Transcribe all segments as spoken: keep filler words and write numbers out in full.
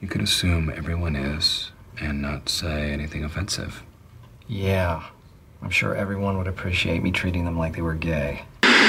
You could assume everyone is and not say anything offensive. Yeah, I'm sure everyone would appreciate me treating them like they were gay.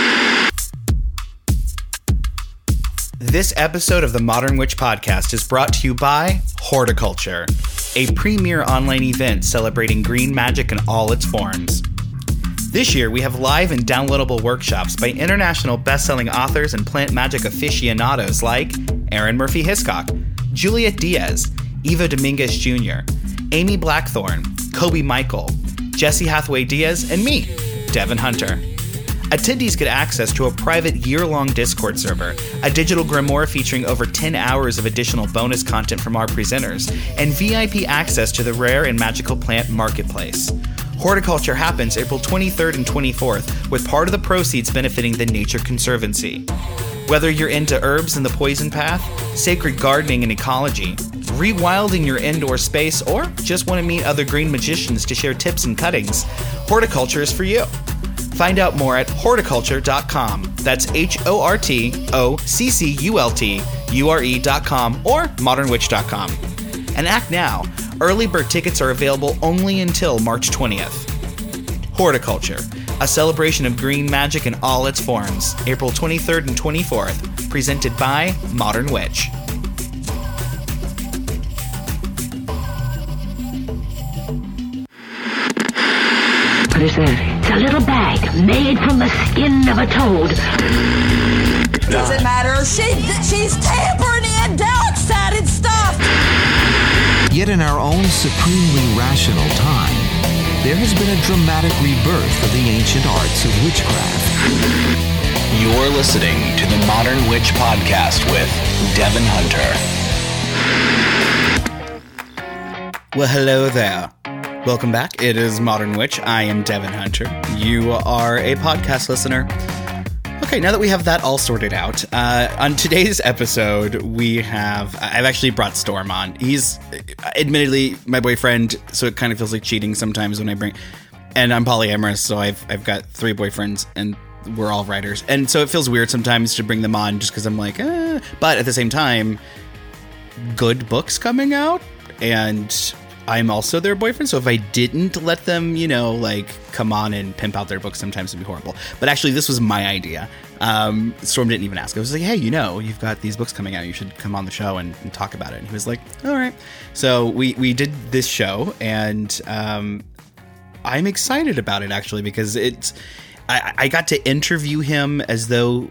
This episode of the Modern Witch Podcast is brought to you by Horticulture, a premier online event celebrating green magic in all its forms. This year, we have live and downloadable workshops by international best-selling authors and plant magic aficionados like Erin Murphy Hiscock, Juliet Diaz, Eva Dominguez Junior, Amy Blackthorne, Kobe Michael, Jesse Hathaway Diaz, and me, Devin Hunter. Attendees get access to a private year-long Discord server, a digital grimoire featuring over ten hours of additional bonus content from our presenters, and V I P access to the rare and magical plant marketplace. Horticulture happens April twenty-third and twenty-fourth, with part of the proceeds benefiting the Nature Conservancy. Whether you're into herbs and the poison path, sacred gardening and ecology, rewilding your indoor space, or just want to meet other green magicians to share tips and cuttings, Horticulture is for you. Find out more at horticulture dot com. That's H O R T O C C U L T U R E dot com or modern witch dot com. And act now. Early bird tickets are available only until March twentieth. Horticulture, a celebration of green magic in all its forms, April twenty-third and twenty-fourth, presented by Modern Witch. What is that? It's a little bag made from the skin of a toad. Doesn't matter. She, she's tampering in dark-sided stuff. Yet in our own supremely rational time, there has been a dramatic rebirth of the ancient arts of witchcraft. You're listening to the Modern Witch Podcast with Devin Hunter. Well, hello there. Welcome back. It is Modern Witch. I am Devin Hunter. You are a podcast listener. Okay, now that we have that all sorted out, uh, on today's episode, we have... I've actually brought Storm on. He's admittedly my boyfriend, so it kind of feels like cheating sometimes when I bring... And I'm polyamorous, so I've I've got three boyfriends, and we're all writers. And so it feels weird sometimes to bring them on just because I'm like, eh. But at the same time, good books coming out, and... I'm also their boyfriend, so if I didn't let them, you know, like, come on and pimp out their books, sometimes it'd be horrible. But actually, this was my idea. Um, Storm didn't even ask. I was like, hey, you know, you've got these books coming out. You should come on the show and, and talk about it. And he was like, all right. So we, we did this show, and um, I'm excited about it, actually, because it's... I, I got to interview him as though...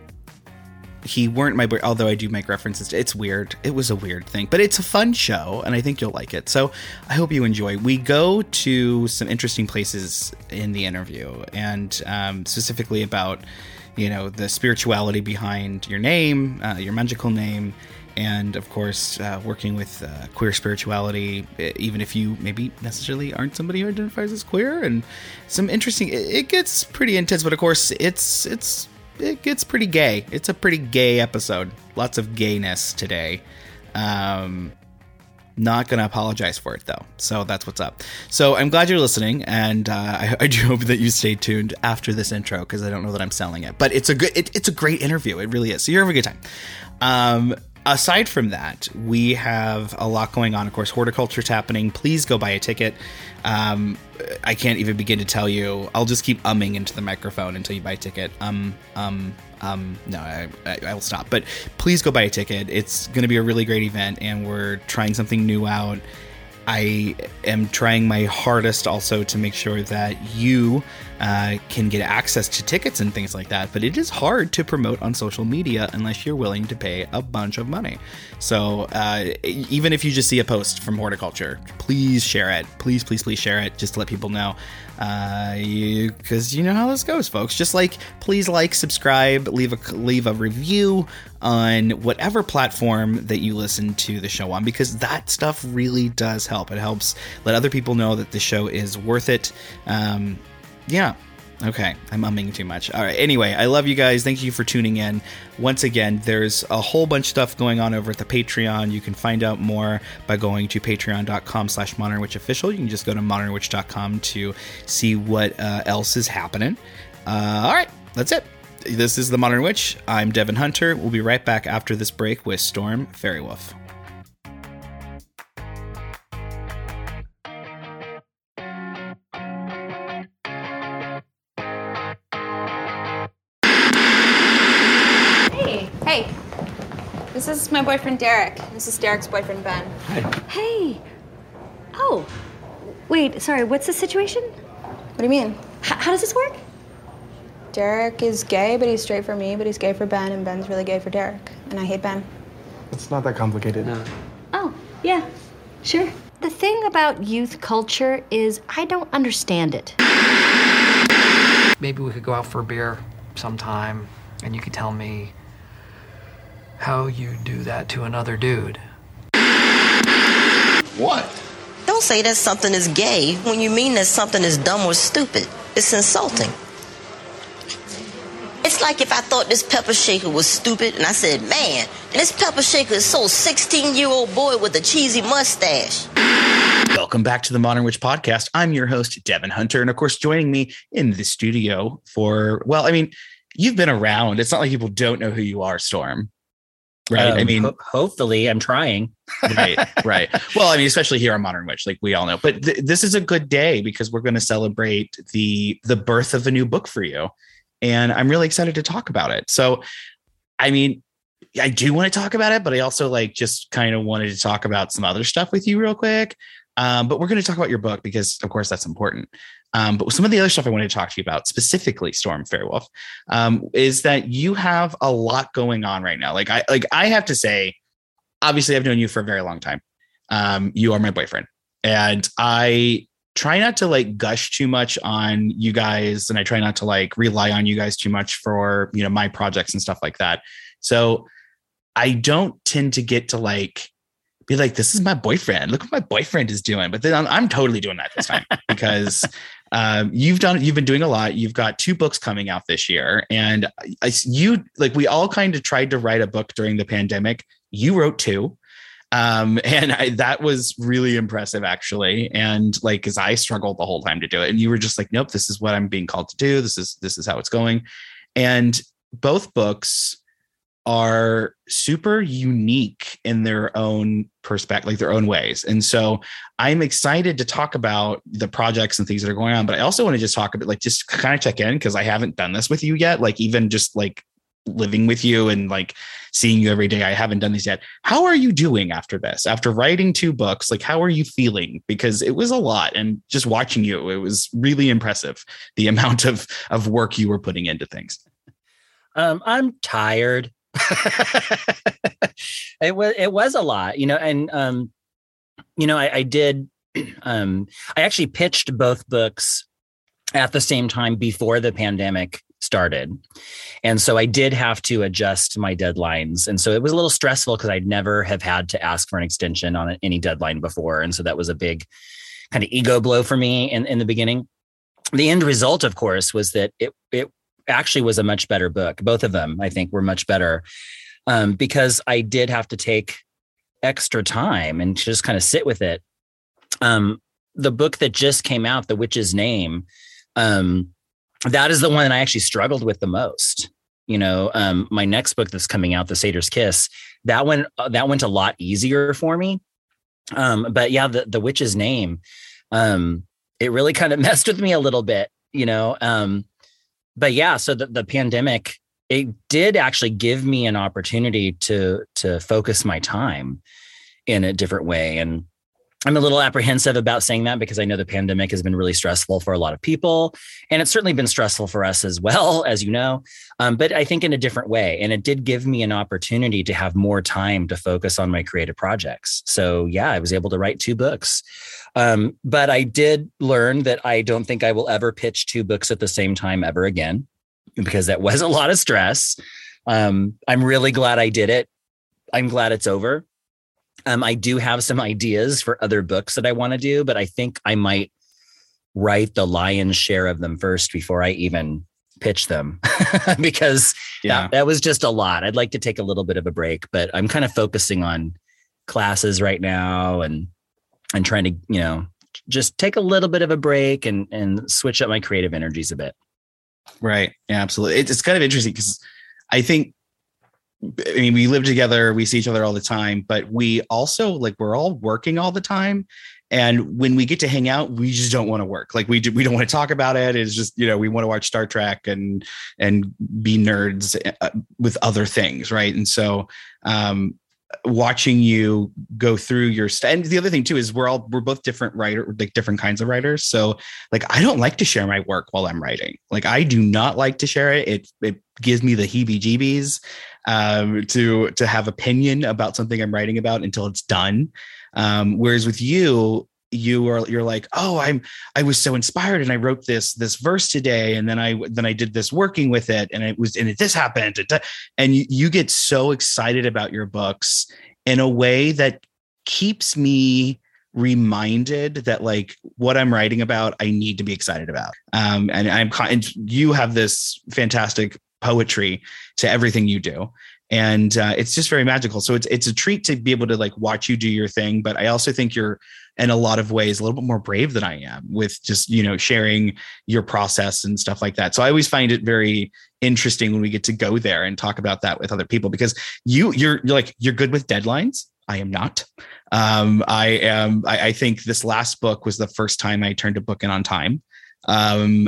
he weren't my boy, although I do make references to it's weird. It was a weird thing, but it's a fun show, and I think you'll like it. So I hope you enjoy. We go to some interesting places in the interview, and um, specifically about, you know, the spirituality behind your name, uh, your magical name, and of course, uh, working with uh, queer spirituality, even if you maybe necessarily aren't somebody who identifies as queer, and some interesting. It, it gets pretty intense, but of course, it's it's. It gets pretty gay. It's a pretty gay episode. Lots of gayness today. Um, not going to apologize for it, though. So that's what's up. So I'm glad you're listening, and uh, I, I do hope that you stay tuned after this intro, because I don't know that I'm selling it. But it's a good. It, it's a great interview. It really is. So you're having a good time. Um, aside from that, we have a lot going on. Of course, Horticulture's happening. Please go buy a ticket. Um, I can't even begin to tell you. I'll just keep umming into the microphone until you buy a ticket. Um, um, um, no, I, I, I will stop. But please go buy a ticket. It's going to be a really great event, and we're trying something new out. I am trying my hardest also to make sure that you uh, can get access to tickets and things like that. But it is hard to promote on social media unless you're willing to pay a bunch of money. So uh, even if you just see a post from Horticulture, please share it. Please, please, please share it just to let people know. Uh, you, cause you know how this goes, folks. Just like, please like, subscribe, leave a, leave a review on whatever platform that you listen to the show on, because that stuff really does help. It helps let other people know that the show is worth it. Um, yeah. Okay, I'm umming too much. All right, anyway, I love you guys. Thank you for tuning in. Once again, there's a whole bunch of stuff going on over at the Patreon. You can find out more by going to patreon.com slash modernwitchofficial. You can just go to modernwitch dot com to see what uh, else is happening. Uh, all right, that's it. This is The Modern Witch. I'm Devin Hunter. We'll be right back after this break with Storm Faerywolf. This is my boyfriend, Derek. This is Derek's boyfriend, Ben. Hey. Oh. Wait, sorry, what's the situation? What do you mean? H- how does this work? Derek is gay, but he's straight for me, but he's gay for Ben, and Ben's really gay for Derek. And I hate Ben. It's not that complicated. No. Oh, yeah, sure. The thing about youth culture is I don't understand it. Maybe we could go out for a beer sometime, and you could tell me how you do that to another dude. What? Don't say that something is gay when you mean that something is dumb or stupid. It's insulting. It's like if I thought this pepper shaker was stupid and I said, man, and this pepper shaker is so sixteen-year-old boy with a cheesy mustache. Welcome back to the Modern Witch Podcast. I'm your host, Devin Hunter. And of course, joining me in the studio for, well, I mean, you've been around. It's not like people don't know who you are, Storm. Right. Um, I mean, ho- hopefully I'm trying. right. Right. Well, I mean, especially here on Modern Witch, like we all know, but th- this is a good day because we're going to celebrate the, the birth of a new book for you. And I'm really excited to talk about it. So, I mean, I do want to talk about it, but I also like just kind of wanted to talk about some other stuff with you real quick. Um, but we're going to talk about your book because, of course, that's important. Um, but some of the other stuff I wanted to talk to you about, specifically Storm Fairwolf, um, is that you have a lot going on right now. Like I, like I have to say, obviously, I've known you for a very long time. Um, you are my boyfriend, and I try not to like gush too much on you guys, and I try not to like rely on you guys too much for, you know, my projects and stuff like that. So I don't tend to get to like be like, this is my boyfriend. Look what my boyfriend is doing. But then I'm, I'm totally doing that this time because um, you've done, you've been doing a lot. You've got two books coming out this year. And I, you like, we all kind of tried to write a book during the pandemic. You wrote two. Um, and I, that was really impressive actually. And like, cause I struggled the whole time to do it. And you were just like, nope, this is what I'm being called to do. This is, this is how it's going. And both books are super unique in their own perspective, like their own ways. And so I'm excited to talk about the projects and things that are going on, but I also want to just talk about like, just kind of check in because I haven't done this with you yet. Like even just like living with you and like seeing you every day. I haven't done this yet. How are you doing after this? After writing two books, like how are you feeling? Because it was a lot, and just watching you, it was really impressive the amount of of work you were putting into things. Um, I'm tired. it was it was a lot, you know, and um, you know, I, I did. Um, I actually pitched both books at the same time before the pandemic started. And so I did have to adjust my deadlines. And so it was a little stressful because I'd never have had to ask for an extension on any deadline before. And so that was a big kind of ego blow for me in, in the beginning. The end result, of course, was that it it actually was a much better book. Both of them, I think, were much better um, because I did have to take extra time and just kind of sit with it. Um, the book that just came out, The Witch's Name, um, that is the one that I actually struggled with the most. You know, um, my next book that's coming out, The Satyr's Kiss, that one, uh, that went a lot easier for me. Um, but yeah, the, the Witch's Name, um, it really kind of messed with me a little bit, you know? Um, but yeah, so the, the pandemic, it did actually give me an opportunity to, to focus my time in a different way. And I'm a little apprehensive about saying that because I know the pandemic has been really stressful for a lot of people, and it's certainly been stressful for us as well, as you know, um, but I think in a different way. And it did give me an opportunity to have more time to focus on my creative projects. So yeah, I was able to write two books. Um, but I did learn that I don't think I will ever pitch two books at the same time ever again, because that was a lot of stress. Um, I'm really glad I did it. I'm glad it's over. Um, I do have some ideas for other books that I want to do, but I think I might write the lion's share of them first before I even pitch them because yeah. that, that was just a lot. I'd like to take a little bit of a break, but I'm kind of focusing on classes right now and, and trying to, you know, just take a little bit of a break and, and switch up my creative energies a bit. Right. Yeah, absolutely. It's, it's kind of interesting because I think I mean, we live together, we see each other all the time, but we also like, we're all working all the time. And when we get to hang out, we just don't want to work. Like we do, we don't want to talk about it. It's just, you know, we want to watch Star Trek and, and be nerds with other things. Right. And so, um, watching you go through your st- and the other thing too is we're all we're both different writer like different kinds of writers, so like I don't like to share my work while I'm writing. Like I do not like to share it. It it gives me the heebie-jeebies um to to have opinion about something I'm writing about until it's done. Um whereas with you you are you're like, oh, I'm I was so inspired and I wrote this this verse today, and then I then I did this working with it, and it was and it this happened, and you, you get so excited about your books in a way that keeps me reminded that like what I'm writing about I need to be excited about. Um and I'm and you have this fantastic poetry to everything you do. And uh, it's just very magical. So it's it's a treat to be able to like watch you do your thing. But I also think you're in a lot of ways a little bit more brave than I am with just, you know, sharing your process and stuff like that. So I always find it very interesting when we get to go there and talk about that with other people, because you you're, you're like you're good with deadlines. I am not. Um, I am. I, I think this last book was the first time I turned a book in on time. Um,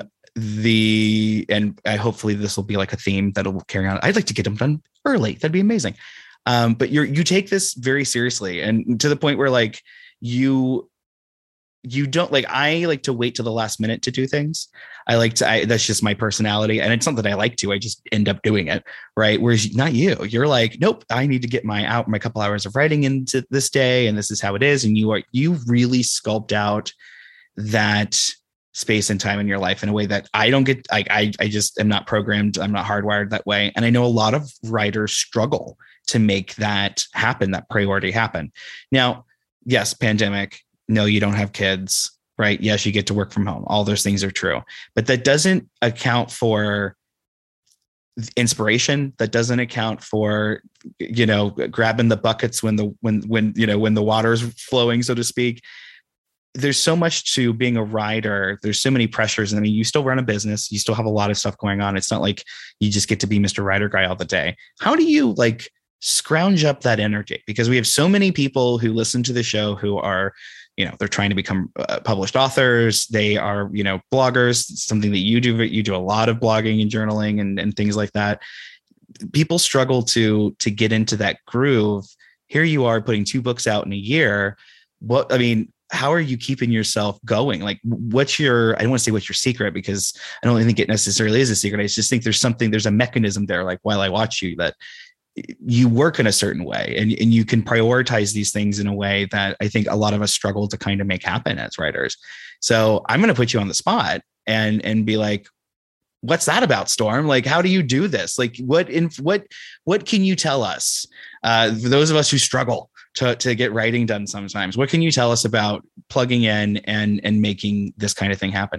the and I hopefully this will be like a theme that'll carry on. I'd like to get them done early. That'd be amazing. Um, but you're you take this very seriously, and to the point where like you you don't like I like to wait to the last minute to do things. I like to I, that's just my personality, and it's not that I like to. I just end up doing it, right? Whereas not you. You're like, nope. I need to get my out my couple hours of writing into this day, and this is how it is. And you are you really sculpt out that space and time in your life in a way that I don't get. I, I I just am not programmed. I'm not hardwired that way. And I know a lot of writers struggle to make that happen, that priority happen. Now, yes, pandemic. No, you don't have kids, right? Yes, you get to work from home. All those things are true, but that doesn't account for inspiration. That doesn't account for, you know, grabbing the buckets when the, when, when, you know, when the water's flowing, so to speak. There's so much to being a writer. There's so many pressures. I mean, you still run a business. You still have a lot of stuff going on. It's not like you just get to be Mister Writer Guy all the day. How do you like scrounge up that energy? Because we have so many people who listen to the show who are, you know, they're trying to become uh, published authors. They are, you know, bloggers, something that you do. You do a lot of blogging and journaling and, and things like that. People struggle to, to get into that groove. Here you are putting two books out in a year. What, I mean, how are you keeping yourself going? Like, what's your, I don't want to say what's your secret, because I don't think it necessarily is a secret. I just think there's something, there's a mechanism there. Like while I watch you, that you work in a certain way, and, and you can prioritize these things in a way that I think a lot of us struggle to kind of make happen as writers. So I'm going to put you on the spot and, and be like, what's that about, Storm? Like, how do you do this? Like, what, in what, what can you tell us? Uh, for those of us who struggle to, to get writing done sometimes, what can you tell us about plugging in and, and making this kind of thing happen?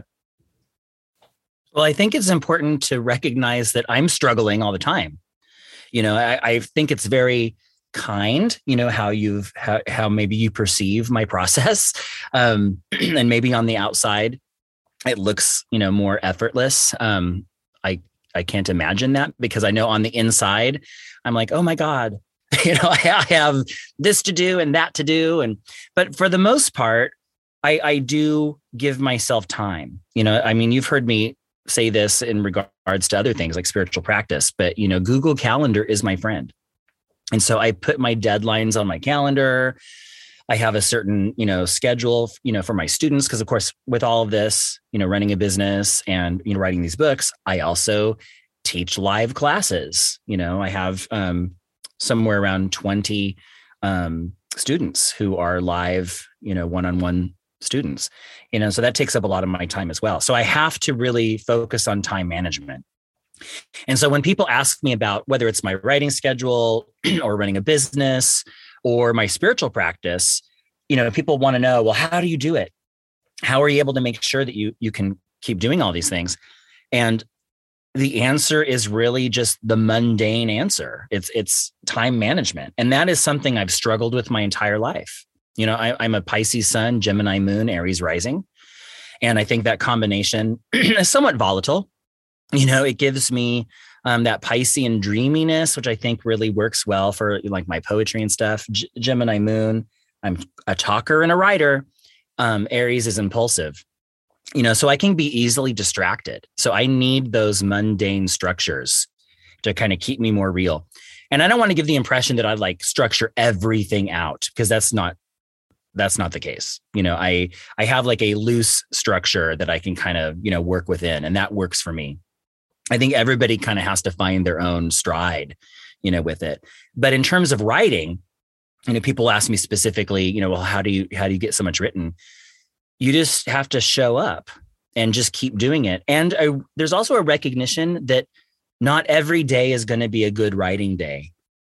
Well, I think it's important to recognize that I'm struggling all the time. You know, I, I think it's very kind, you know, how you've, how, how maybe you perceive my process. Um, and maybe on the outside, it looks, you know, more effortless. Um, I, I can't imagine that, because I know on the inside, I'm like, oh my God, you know, I, I have this to do and that to do. And, but for the most part, I, I do give myself time. You know, I mean, you've heard me say this in regards to other things like spiritual practice, but, you know, Google Calendar is my friend. And so I put my deadlines on my calendar. I have a certain, you know, schedule, you know, for my students. Cause of course, with all of this, you know, running a business and, you know, writing these books, I also teach live classes. You know, I have um, somewhere around twenty um, students who are live, you know, one-on-one students, you know, so that takes up a lot of my time as well. So I have to really focus on time management. And so when people ask me about whether it's my writing schedule or running a business or my spiritual practice, you know, people want to know, well, how do you do it? How are you able to make sure that you, you can keep doing all these things? And the answer is really just the mundane answer. It's, it's time management. And that is something I've struggled with my entire life. You know, I, I'm a Pisces sun, Gemini moon, Aries rising. And I think that combination is somewhat volatile. You know, it gives me Um, that Piscean dreaminess, which I think really works well for like my poetry and stuff. G- Gemini moon, I'm a talker and a writer. Um, Aries is impulsive, you know, so I can be easily distracted. So I need those mundane structures to kind of keep me more real. And I don't want to give the impression that I like structure everything out, because that's not, that's not the case. You know, I, I have like a loose structure that I can kind of, you know, work within, and that works for me. I think everybody kind of has to find their own stride, you know, with it. But in terms of writing, you know, people ask me specifically, you know, well, how do you, how do you get so much written? You just have to show up and just keep doing it. And I, there's also a recognition that not every day is going to be a good writing day,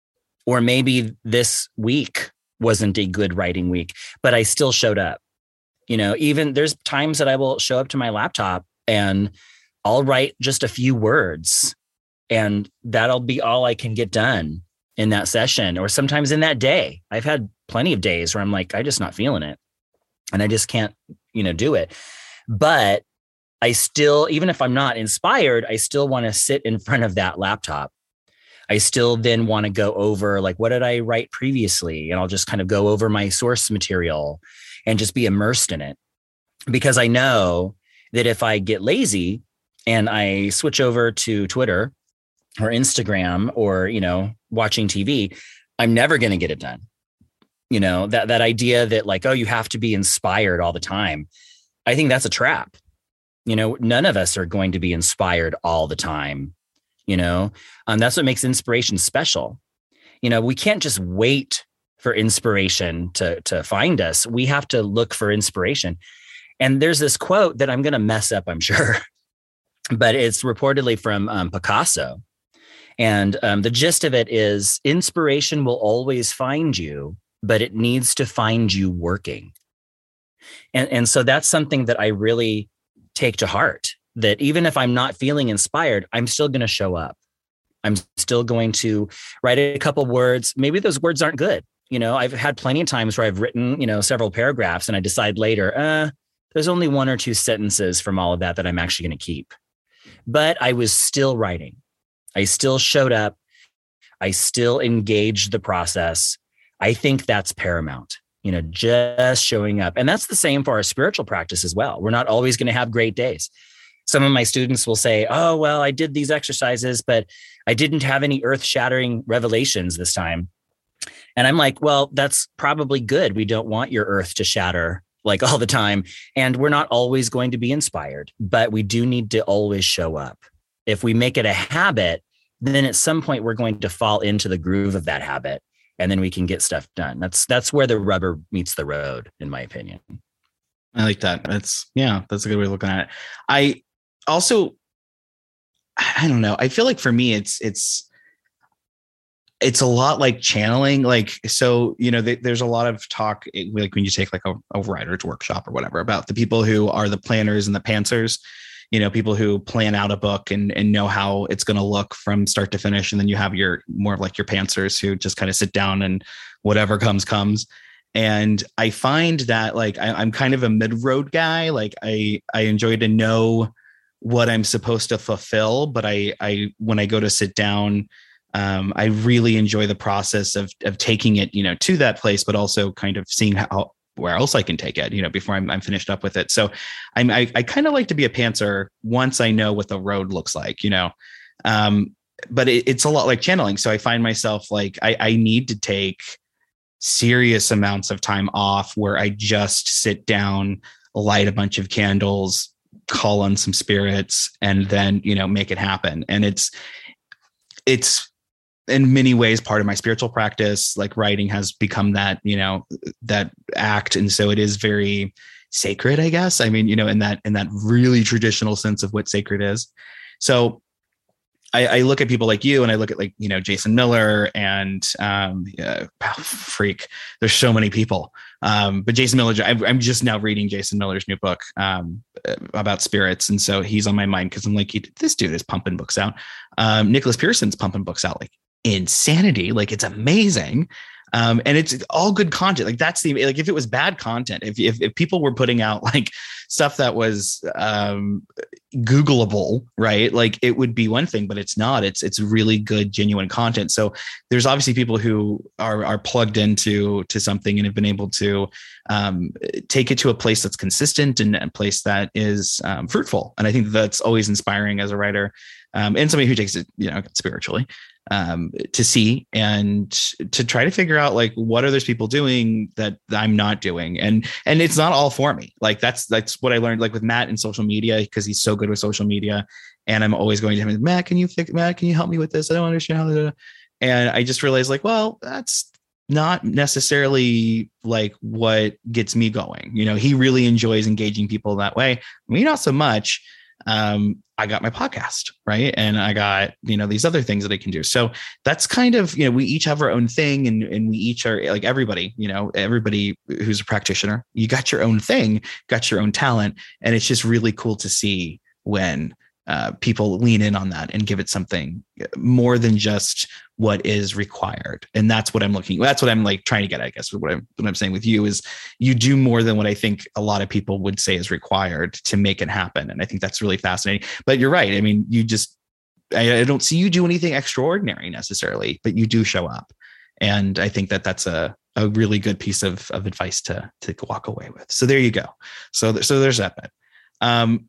or maybe this week wasn't a good writing week, but I still showed up. You know, even there's times that I will show up to my laptop and I'll write just a few words, and that'll be all I can get done in that session, or sometimes in that day. I've had plenty of days where I'm like, I just not feeling it and I just can't, you know, do it. But I still, even if I'm not inspired, I still want to sit in front of that laptop. I still then want to go over, like, what did I write previously? And I'll just kind of go over my source material and just be immersed in it. Because I know that if I get lazy and I switch over to Twitter or Instagram or, you know, watching T V, I'm never going to get it done. You know, that, that idea that like, oh, you have to be inspired all the time. I think that's a trap. You know, none of us are going to be inspired all the time. You know, um, that's what makes inspiration special. You know, we can't just wait for inspiration to, to find us. We have to look for inspiration. And there's this quote that I'm going to mess up, I'm sure, but it's reportedly from um, Picasso. And um, the gist of it is, inspiration will always find you, but it needs to find you working. And, and so that's something that I really take to heart, that even if I'm not feeling inspired, I'm still going to show up. I'm still going to write a couple words. Maybe those words aren't good. You know, I've had plenty of times where I've written, you know, several paragraphs and I decide later, uh, there's only one or two sentences from all of that that I'm actually going to keep. But I was still writing. I still showed up. I still engaged the process. I think that's paramount. You know, just showing up. And that's the same for our spiritual practice as well. We're not always going to have great days. Some of my students will say, oh, well, I did these exercises, but I didn't have any earth-shattering revelations this time. And I'm like, well, that's probably good. We don't want your earth to shatter like all the time. And we're not always going to be inspired, but we do need to always show up. If we make it a habit, then at some point we're going to fall into the groove of that habit. And then we can get stuff done. That's that's where the rubber meets the road, in my opinion. I like that. That's yeah, that's a good way of looking at it. I also, I don't know. I feel like for me, it's it's it's a lot like channeling. Like, so, you know, th- there's a lot of talk, like when you take like a, a writer's workshop or whatever, about the people who are the planners and the pantsers. You know, people who plan out a book and, and know how it's going to look from start to finish. And then you have your more of like your pantsers who just kind of sit down and whatever comes, comes. And I find that like, I, I'm kind of a mid-road guy. Like I, I enjoy to know what I'm supposed to fulfill, but I, I, when I go to sit down, um, I really enjoy the process of, of taking it, you know, to that place, but also kind of seeing how, where else I can take it, you know, before I'm, I'm finished up with it. So I'm, I, I kind of like to be a pantser once I know what the road looks like, you know, um, but it, it's a lot like channeling. So I find myself like, I, I need to take serious amounts of time off where I just sit down, light a bunch of candles, call on some spirits, and then, you know, make it happen. And it's, it's, in many ways part of my spiritual practice. Like writing has become that, you know, that act. And so it is very sacred, I guess. I mean, you know, in that, in that really traditional sense of what sacred is. So I, I look at people like you, and I look at like, you know, Jason Miller and um, yeah, freak. There's so many people. Um, but Jason Miller, I'm, I'm just now reading Jason Miller's new book um, about spirits. And so he's on my mind because I'm like, this dude is pumping books out. Um, Nicholas Pearson's pumping books out like insanity. Like it's amazing. Um, and it's all good content. Like that's the, like, if it was bad content, if, if, if people were putting out like stuff that was um, Googleable, right? Like it would be one thing, but it's not, it's, it's really good, genuine content. So there's obviously people who are, are plugged into, to something and have been able to um, take it to a place that's consistent and a place that is um, fruitful. And I think that's always inspiring as a writer. Um, and somebody who takes it, you know, spiritually, um, to see and to try to figure out like, what are those people doing that I'm not doing? And, and it's not all for me. Like that's, that's what I learned, like with Matt in social media, because he's so good with social media. And I'm always going to him, Matt, can you fix, Matt, can you help me with this? I don't understand how to do it. And I just realized like, well, that's not necessarily like what gets me going. You know, he really enjoys engaging people that way. Me, not so much. Um, I got my podcast, right? And I got, you know, these other things that I can do. So that's kind of, you know, we each have our own thing, and, and we each are like everybody, you know, everybody who's a practitioner, you got your own thing, got your own talent. And it's just really cool to see when uh, people lean in on that and give it something more than just what is required. And that's what I'm looking, that's what I'm like trying to get at, I guess. What I'm, what I'm saying with you is you do more than what I think a lot of people would say is required to make it happen. And I think that's really fascinating, but you're right. I mean, you just, I, I don't see you do anything extraordinary necessarily, but you do show up. And I think that that's a, a really good piece of, of advice to, to walk away with. So there you go. So, so there's that bit. Um,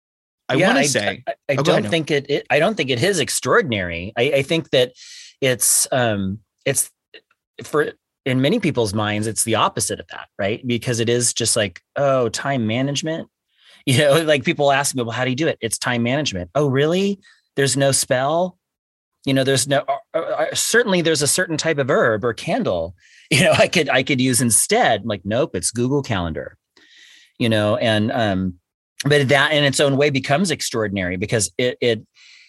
I yeah, want to I, say, I, I oh, don't ahead, think it, it, I don't think it is extraordinary. I, I think that it's, um, it's for, in many people's minds, it's the opposite of that, right? Because it is just like, oh, time management, you know, like people ask me, well, how do you do it? It's time management. Oh, really? There's no spell, you know, there's no, uh, uh, certainly there's a certain type of herb or candle, you know, I could, I could use instead. I'm like, nope, it's Google Calendar, you know, and, um, but that in its own way becomes extraordinary because it, it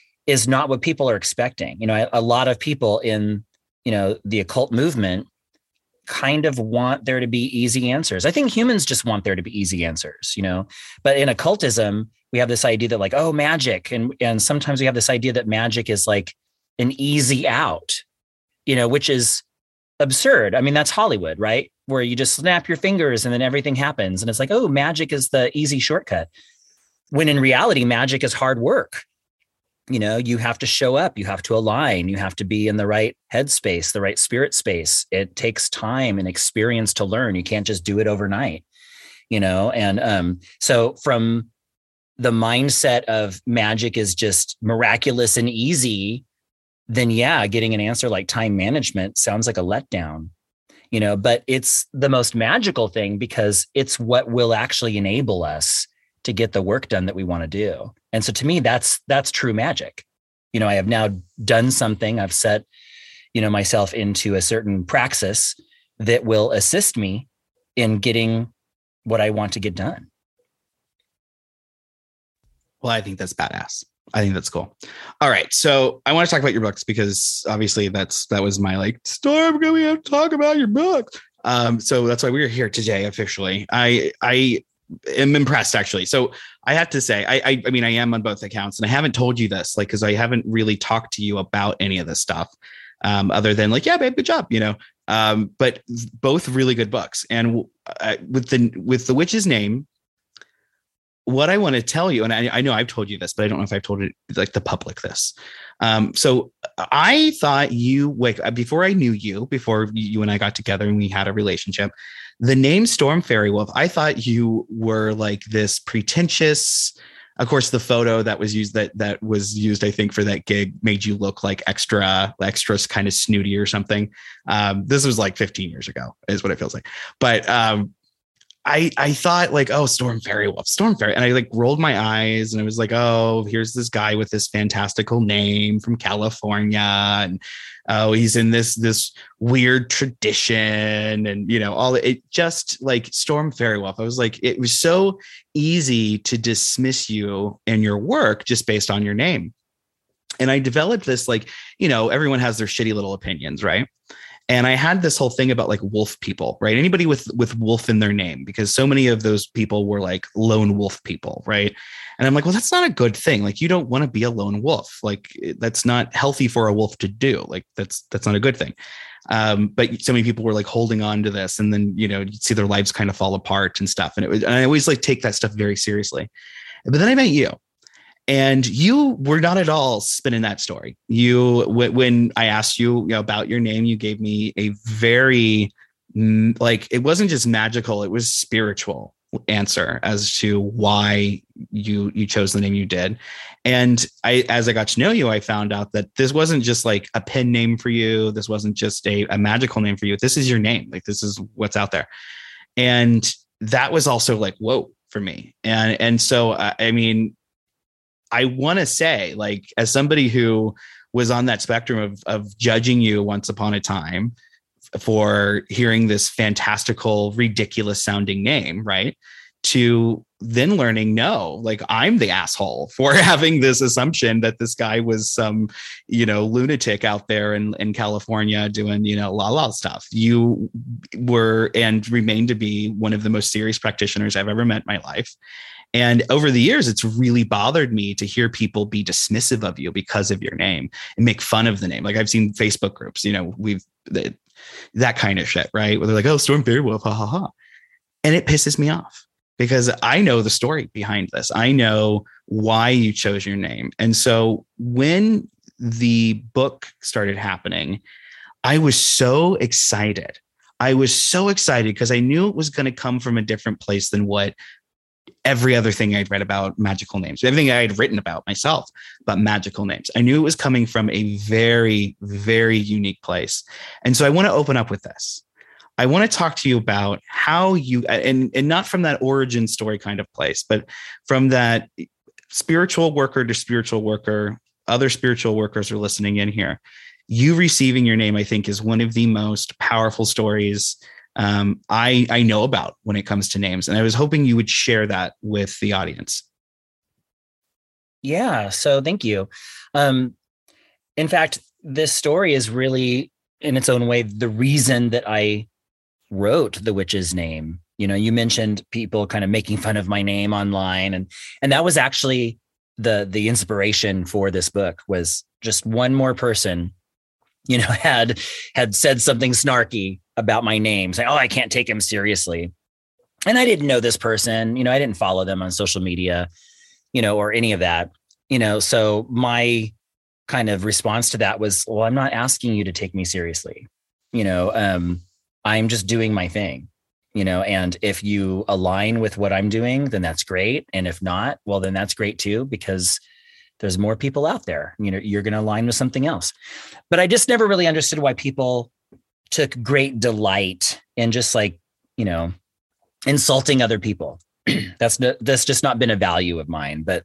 is not what people are expecting. You know, a lot of people in, you know, the occult movement kind of want there to be easy answers. I think humans just want there to be easy answers, you know, but in occultism, we have this idea that like, oh, magic. And, and sometimes we have this idea that magic is like an easy out, you know, which is absurd. I mean, that's Hollywood, right? Where you just snap your fingers and then everything happens. And it's like, oh, magic is the easy shortcut. When in reality, magic is hard work. You know, you have to show up, you have to align, you have to be in the right headspace, the right spirit space. It takes time and experience to learn. You can't just do it overnight, you know? And um, so from the mindset of magic is just miraculous and easy, then yeah, getting an answer like time management sounds like a letdown, you know, but it's the most magical thing because it's what will actually enable us to get the work done that we want to do. And so to me, that's, that's true magic. You know, I have now done something, I've set, you know, myself into a certain praxis that will assist me in getting what I want to get done. Well, I think that's badass. I think that's cool. All right. So I want to talk about your books because obviously that's, that was my like, Storm, we have to talk about your book. Um, so that's why we're here today officially. I, I am impressed actually. So I have to say, I, I, I mean, I am on both accounts and I haven't told you this, like, cause I haven't really talked to you about any of this stuff um, other than like, yeah, babe, good job, you know, um, but both really good books. And uh, with the, with The Witch's Name, what I want to tell you, and I, I know I've told you this, but I don't know if I've told it like the public this. Um, so I thought you, like, before I knew you, before you and I got together and we had a relationship, the name Storm Fairy Wolf, I thought you were like this pretentious. Of course, the photo that was used that that was used, I think, for that gig made you look like extra, extra kind of snooty or something. Um, this was like fifteen years ago, is what it feels like. But um, I, I thought like, oh, Storm Fairy Wolf, Storm Fairy. And I like rolled my eyes and I was like, oh, here's this guy with this fantastical name from California. And oh, he's in this, this weird tradition and, you know, all it just like Storm Fairy Wolf. I was like, it was so easy to dismiss you and your work just based on your name. And I developed this, like, you know, everyone has their shitty little opinions, right? And I had this whole thing about like wolf people, right? Anybody with, with wolf in their name, because so many of those people were like lone wolf people, right? And I'm like, well, that's not a good thing. Like, you don't want to be a lone wolf. Like, that's not healthy for a wolf to do. Like, that's, that's not a good thing. Um, but so many people were like holding on to this, and then, you know, you'd see their lives kind of fall apart and stuff. And it was, and I always like take that stuff very seriously. But then I met you. And you were not at all spinning that story. You, when I asked you, you know, about your name, you gave me a very, like, it wasn't just magical, it was spiritual answer as to why you you chose the name you did. And I, as I got to know you, I found out that this wasn't just like a pen name for you. This wasn't just a, a magical name for you. This is your name. Like, this is what's out there. And that was also like, whoa, for me. And and so I, I mean. I want to say, like, as somebody who was on that spectrum of, of judging you once upon a time for hearing this fantastical, ridiculous sounding name, right? To then learning, no, like, I'm the asshole for having this assumption that this guy was some, you know, lunatic out there in, in California doing, you know, la la stuff. You were and remain to be one of the most serious practitioners I've ever met in my life. And over the years, it's really bothered me to hear people be dismissive of you because of your name and make fun of the name. Like, I've seen Facebook groups, you know, we've that, that kind of shit, right? Where they're like, oh, Storm Fairwolf, ha ha ha. And it pisses me off because I know the story behind this. I know why you chose your name. And so when the book started happening, I was so excited. I was so excited because I knew it was going to come from a different place than what every other thing I'd read about magical names, everything I had written about myself about magical names. I knew it was coming from a very, very unique place. And so I want to open up with this. I want to talk to you about how you, and, and not from that origin story kind of place, but from that spiritual worker to spiritual worker. Other spiritual workers are listening in here. You receiving your name, I think, is one of the most powerful stories Um, I, I know about when it comes to names. And I was hoping you would share that with the audience. Yeah. So thank you. Um, in fact, this story is really, in its own way, the reason that I wrote The Witch's Name. You know, you mentioned people kind of making fun of my name online. And, and that was actually the, the inspiration for this book, was just one more person, you know, had, had said something snarky about my name, saying, oh, I can't take him seriously. And I didn't know this person, you know, I didn't follow them on social media, you know, or any of that, you know, so my kind of response to that was, well, I'm not asking you to take me seriously. You know, um, I'm just doing my thing, you know, and if you align with what I'm doing, then that's great. And if not, well, then that's great too, because there's more people out there, you know, you're going to align with something else. But I just never really understood why people took great delight in just like, you know, insulting other people. that's no, that's just not been a value of mine. But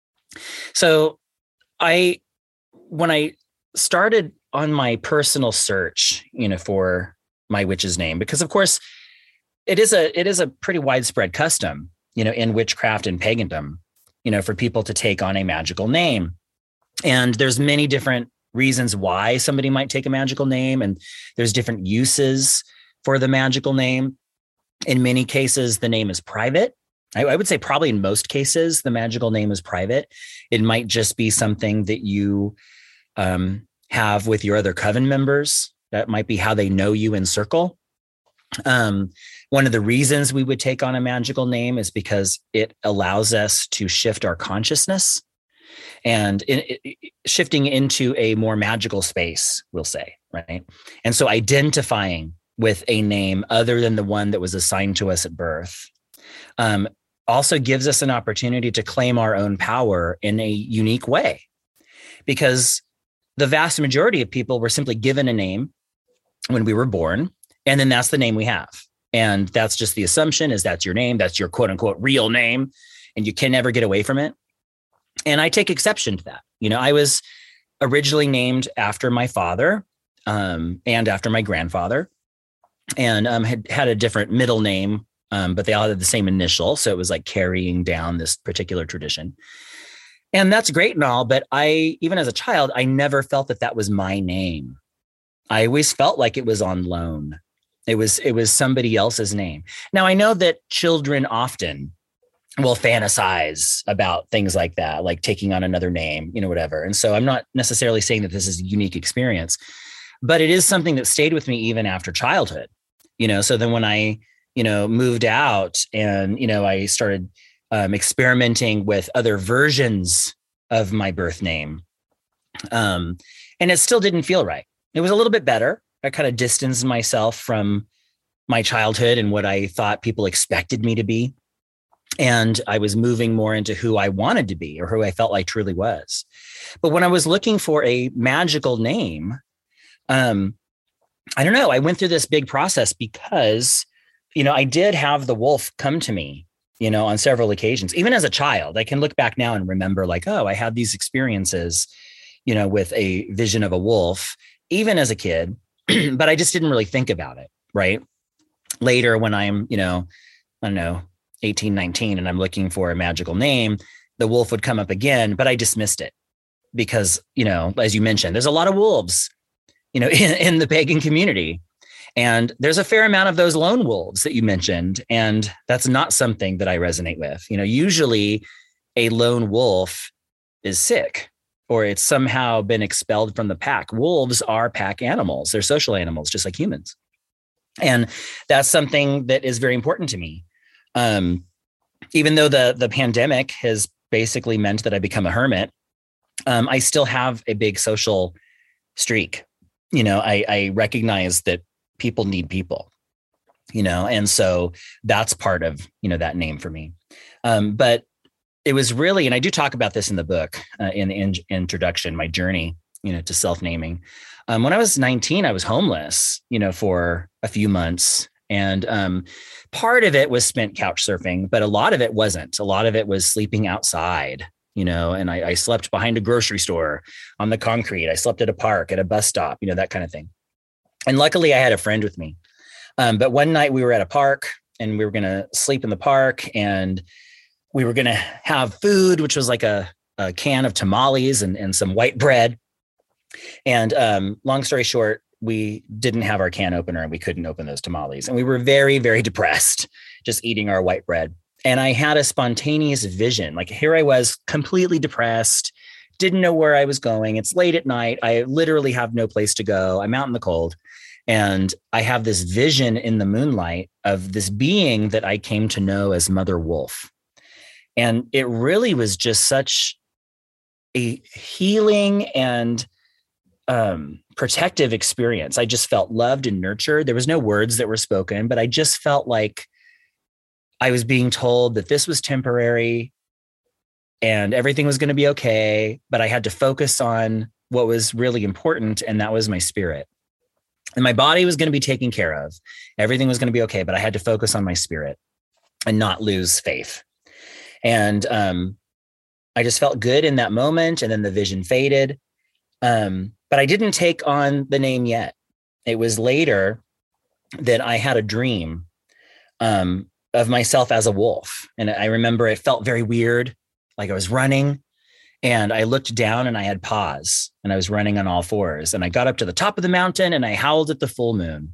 so I, when I started on my personal search, you know, for my witch's name, because of course it is a, it is a pretty widespread custom, you know, in witchcraft and pagandom, you know, for people to take on a magical name. And there's many different reasons why somebody might take a magical name, and there's different uses for the magical name. In many cases, the name is private. I, I would say probably in most cases, the magical name is private. It might just be something that you um, have with your other coven members. That might be how they know you in circle. Um, one of the reasons we would take on a magical name is because it allows us to shift our consciousness. And in, it, shifting into a more magical space, we'll say, right? And so identifying with a name other than the one that was assigned to us at birth um, also gives us an opportunity to claim our own power in a unique way. Because the vast majority of people were simply given a name when we were born, and then that's the name we have. And that's just the assumption, is that's your name, that's your quote unquote real name, and you can never get away from it. And I take exception to that. You know, I was originally named after my father um, and after my grandfather, and um, had had a different middle name, um, but they all had the same initial. So it was like carrying down this particular tradition. And that's great and all, but I, even as a child, I never felt that that was my name. I always felt like it was on loan. It was, it was somebody else's name. Now, I know that children often will fantasize about things like that, like taking on another name, you know, whatever. And so I'm not necessarily saying that this is a unique experience, but it is something that stayed with me even after childhood, you know. So then when I, you know, moved out and, you know, I started um, experimenting with other versions of my birth name, um, and it still didn't feel right. It was a little bit better. I kind of distanced myself from my childhood and what I thought people expected me to be. And I was moving more into who I wanted to be or who I felt like truly was. But when I was looking for a magical name, um, I don't know, I went through this big process because, you know, I did have the wolf come to me, you know, on several occasions. Even as a child, I can look back now and remember like, oh, I had these experiences, you know, with a vision of a wolf, even as a kid, but I just didn't really think about it. Right. Later, when I'm, you know, I don't know, eighteen, nineteen, and I'm looking for a magical name, the wolf would come up again, but I dismissed it because, you know, as you mentioned, there's a lot of wolves, you know, in, in the pagan community. And there's a fair amount of those lone wolves that you mentioned. And that's not something that I resonate with. You know, usually a lone wolf is sick or it's somehow been expelled from the pack. Wolves are pack animals. They're social animals, just like humans. And that's something that is very important to me. Um, even though the, the pandemic has basically meant that I become a hermit, um, I still have a big social streak. You know, I, I recognize that people need people, you know, and so that's part of, you know, that name for me. Um, but it was really, and I do talk about this in the book, uh, in the in- introduction, my journey, you know, to self-naming. Um, when I was nineteen, I was homeless, you know, for a few months. And um, part of it was spent couch surfing, but a lot of it wasn't. A lot of it was sleeping outside, you know, and I, I slept behind a grocery store on the concrete. I slept at a park, at a bus stop, you know, that kind of thing. And luckily I had a friend with me. Um, but one night we were at a park and we were going to sleep in the park and we were going to have food, which was like a, a can of tamales and, and some white bread. And um, long story short, we didn't have our can opener and we couldn't open those tamales. And we were very, very depressed, just eating our white bread. And I had a spontaneous vision. Like here I was completely depressed, didn't know where I was going. It's late at night. I literally have no place to go. I'm out in the cold. And I have this vision in the moonlight of this being that I came to know as Mother Wolf. And it really was just such a healing and um, protective experience. I just felt loved and nurtured. There was no words that were spoken, but I just felt like I was being told that this was temporary and everything was going to be okay. But I had to focus on what was really important. And that was my spirit. And my body was going to be taken care of. Everything was going to be okay. But I had to focus on my spirit and not lose faith. And um, I just felt good in that moment. And then the vision faded. Um, but I didn't take on the name yet. It was later that I had a dream um, of myself as a wolf. And I remember it felt very weird, like I was running and I looked down and I had paws and I was running on all fours. And I got up to the top of the mountain and I howled at the full moon.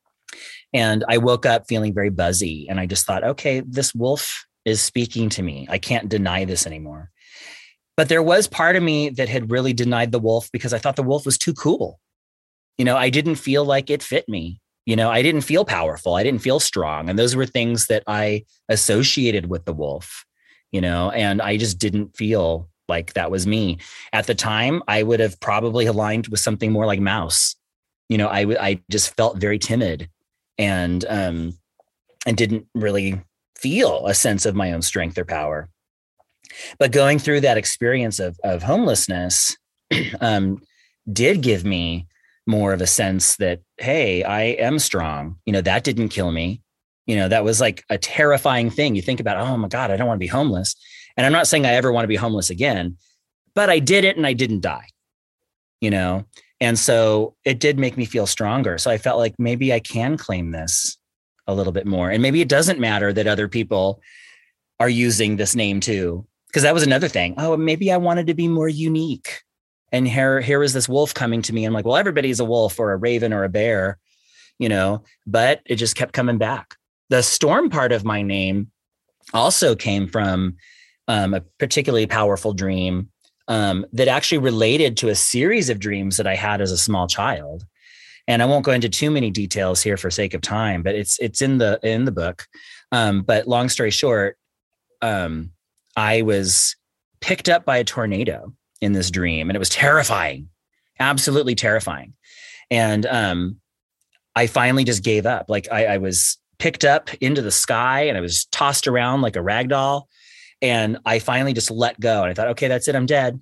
And I woke up feeling very buzzy. And I just thought, okay, this wolf is speaking to me. I can't deny this anymore. But there was part of me that had really denied the wolf because I thought the wolf was too cool. You know, I didn't feel like it fit me. You know, I didn't feel powerful. I didn't feel strong. And those were things that I associated with the wolf, you know, and I just didn't feel like that was me. At the time, I would have probably aligned with something more like mouse. You know, I, w- I just felt very timid and, um, and didn't really feel a sense of my own strength or power. But going through that experience of, of homelessness um, did give me more of a sense that, hey, I am strong. You know, that didn't kill me. You know, that was like a terrifying thing. You think about, oh my God, I don't want to be homeless. And I'm not saying I ever want to be homeless again, but I did it and I didn't die, you know? And so it did make me feel stronger. So I felt like maybe I can claim this a little bit more. And maybe it doesn't matter that other people are using this name too. Because that was another thing. Oh, maybe I wanted to be more unique. And here, here was this wolf coming to me. I'm like, well, everybody's a wolf or a raven or a bear, you know, but it just kept coming back. The storm part of my name also came from um, a particularly powerful dream um, that actually related to a series of dreams that I had as a small child. And I won't go into too many details here for sake of time, but it's it's in the in the book. Um, but long story short, um, I was picked up by a tornado in this dream, and it was terrifying, absolutely terrifying. And um, I finally just gave up. Like I, I was picked up into the sky and I was tossed around like a rag doll. And I finally just let go. And I thought, okay, that's it. I'm dead.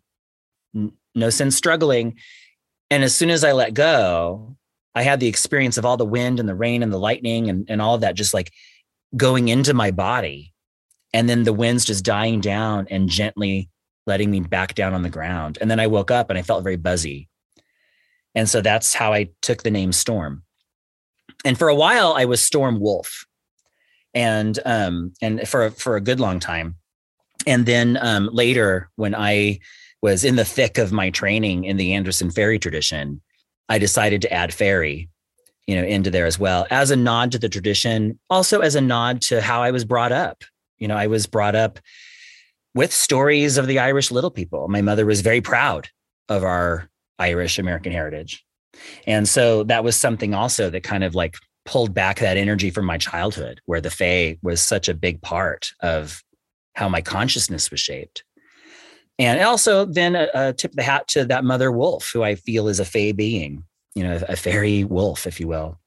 No sense struggling. And as soon as I let go, I had the experience of all the wind and the rain and the lightning and, and all of that just like going into my body. And then the winds just dying down and gently letting me back down on the ground. And then I woke up and I felt very buzzy. And so that's how I took the name Storm. And for a while I was Storm Wolf. And um, and for, for a good long time. And then um, later, when I was in the thick of my training in the Anderson fairy tradition, I decided to add fairy, you know, into there as well, as a nod to the tradition, also as a nod to how I was brought up. You know, I was brought up with stories of the Irish Little People. My mother was very proud of our Irish American heritage. And so that was something also that kind of like pulled back that energy from my childhood, where the Fae was such a big part of how my consciousness was shaped. And also then a, a tip of the hat to that mother wolf, who I feel is a Fae being, you know, a fairy wolf, if you will.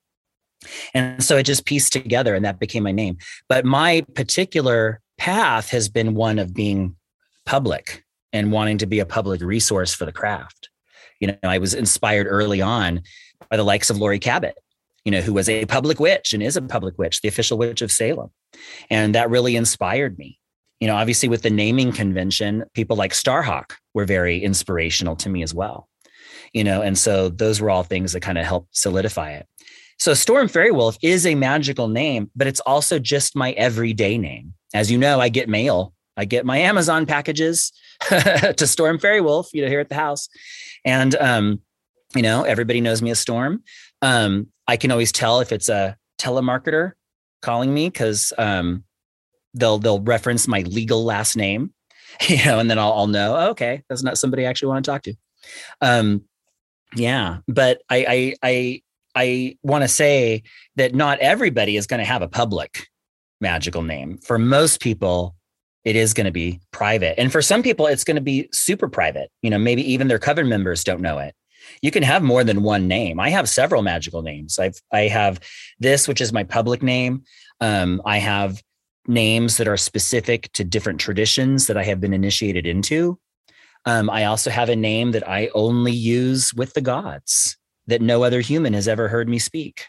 And so it just pieced together and that became my name. But my particular path has been one of being public and wanting to be a public resource for the craft. You know, I was inspired early on by the likes of Laurie Cabot, you know, who was a public witch and is a public witch, the official witch of Salem. And that really inspired me. You know, obviously with the naming convention, people like Starhawk were very inspirational to me as well. You know, and so those were all things that kind of helped solidify it. So Storm Fairy Wolf is a magical name, but it's also just my everyday name. As you know, I get mail. I get my Amazon packages to Storm Fairy Wolf, you know, here at the house. And, um, you know, everybody knows me as Storm. Um, I can always tell if it's a telemarketer calling me because um, they'll they'll reference my legal last name, you know, and then I'll, I'll know, oh, okay, that's not somebody I actually want to talk to. Um, yeah, but I I I, I want to say that not everybody is going to have a public magical name. For most people, it is going to be private. And for some people, it's going to be super private. You know, maybe even their coven members don't know it. You can have more than one name. I have several magical names. I've, I have this, which is my public name. Um, I have names that are specific to different traditions that I have been initiated into. Um, I also have a name that I only use with the gods, that no other human has ever heard me speak.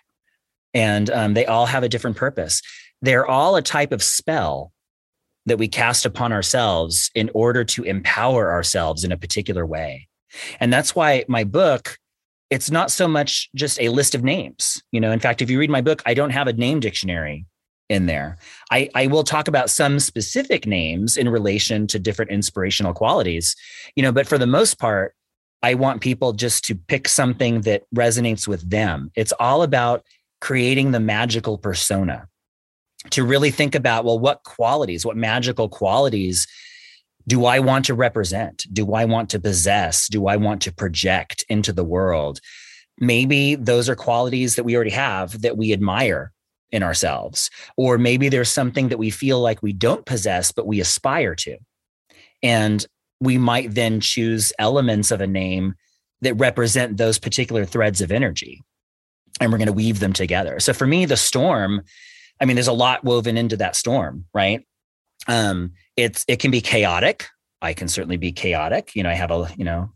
And um, they all have a different purpose. They're all a type of spell that we cast upon ourselves in order to empower ourselves in a particular way. And that's why my book, it's not so much just a list of names. You know, in fact, if you read my book, I don't have a name dictionary in there. I, I will talk about some specific names in relation to different inspirational qualities, you know, but for the most part, I want people just to pick something that resonates with them. It's all about creating the magical persona, to really think about, well, what qualities, what magical qualities do I want to represent? Do I want to possess? Do I want to project into the world? Maybe those are qualities that we already have that we admire in ourselves. Or maybe there's something that we feel like we don't possess, but we aspire to. And we might then choose elements of a name that represent those particular threads of energy. And we're going to weave them together. So for me, the storm, I mean, there's a lot woven into that storm, right? Um, it's, it can be chaotic. I can certainly be chaotic. You know, I have a, you know,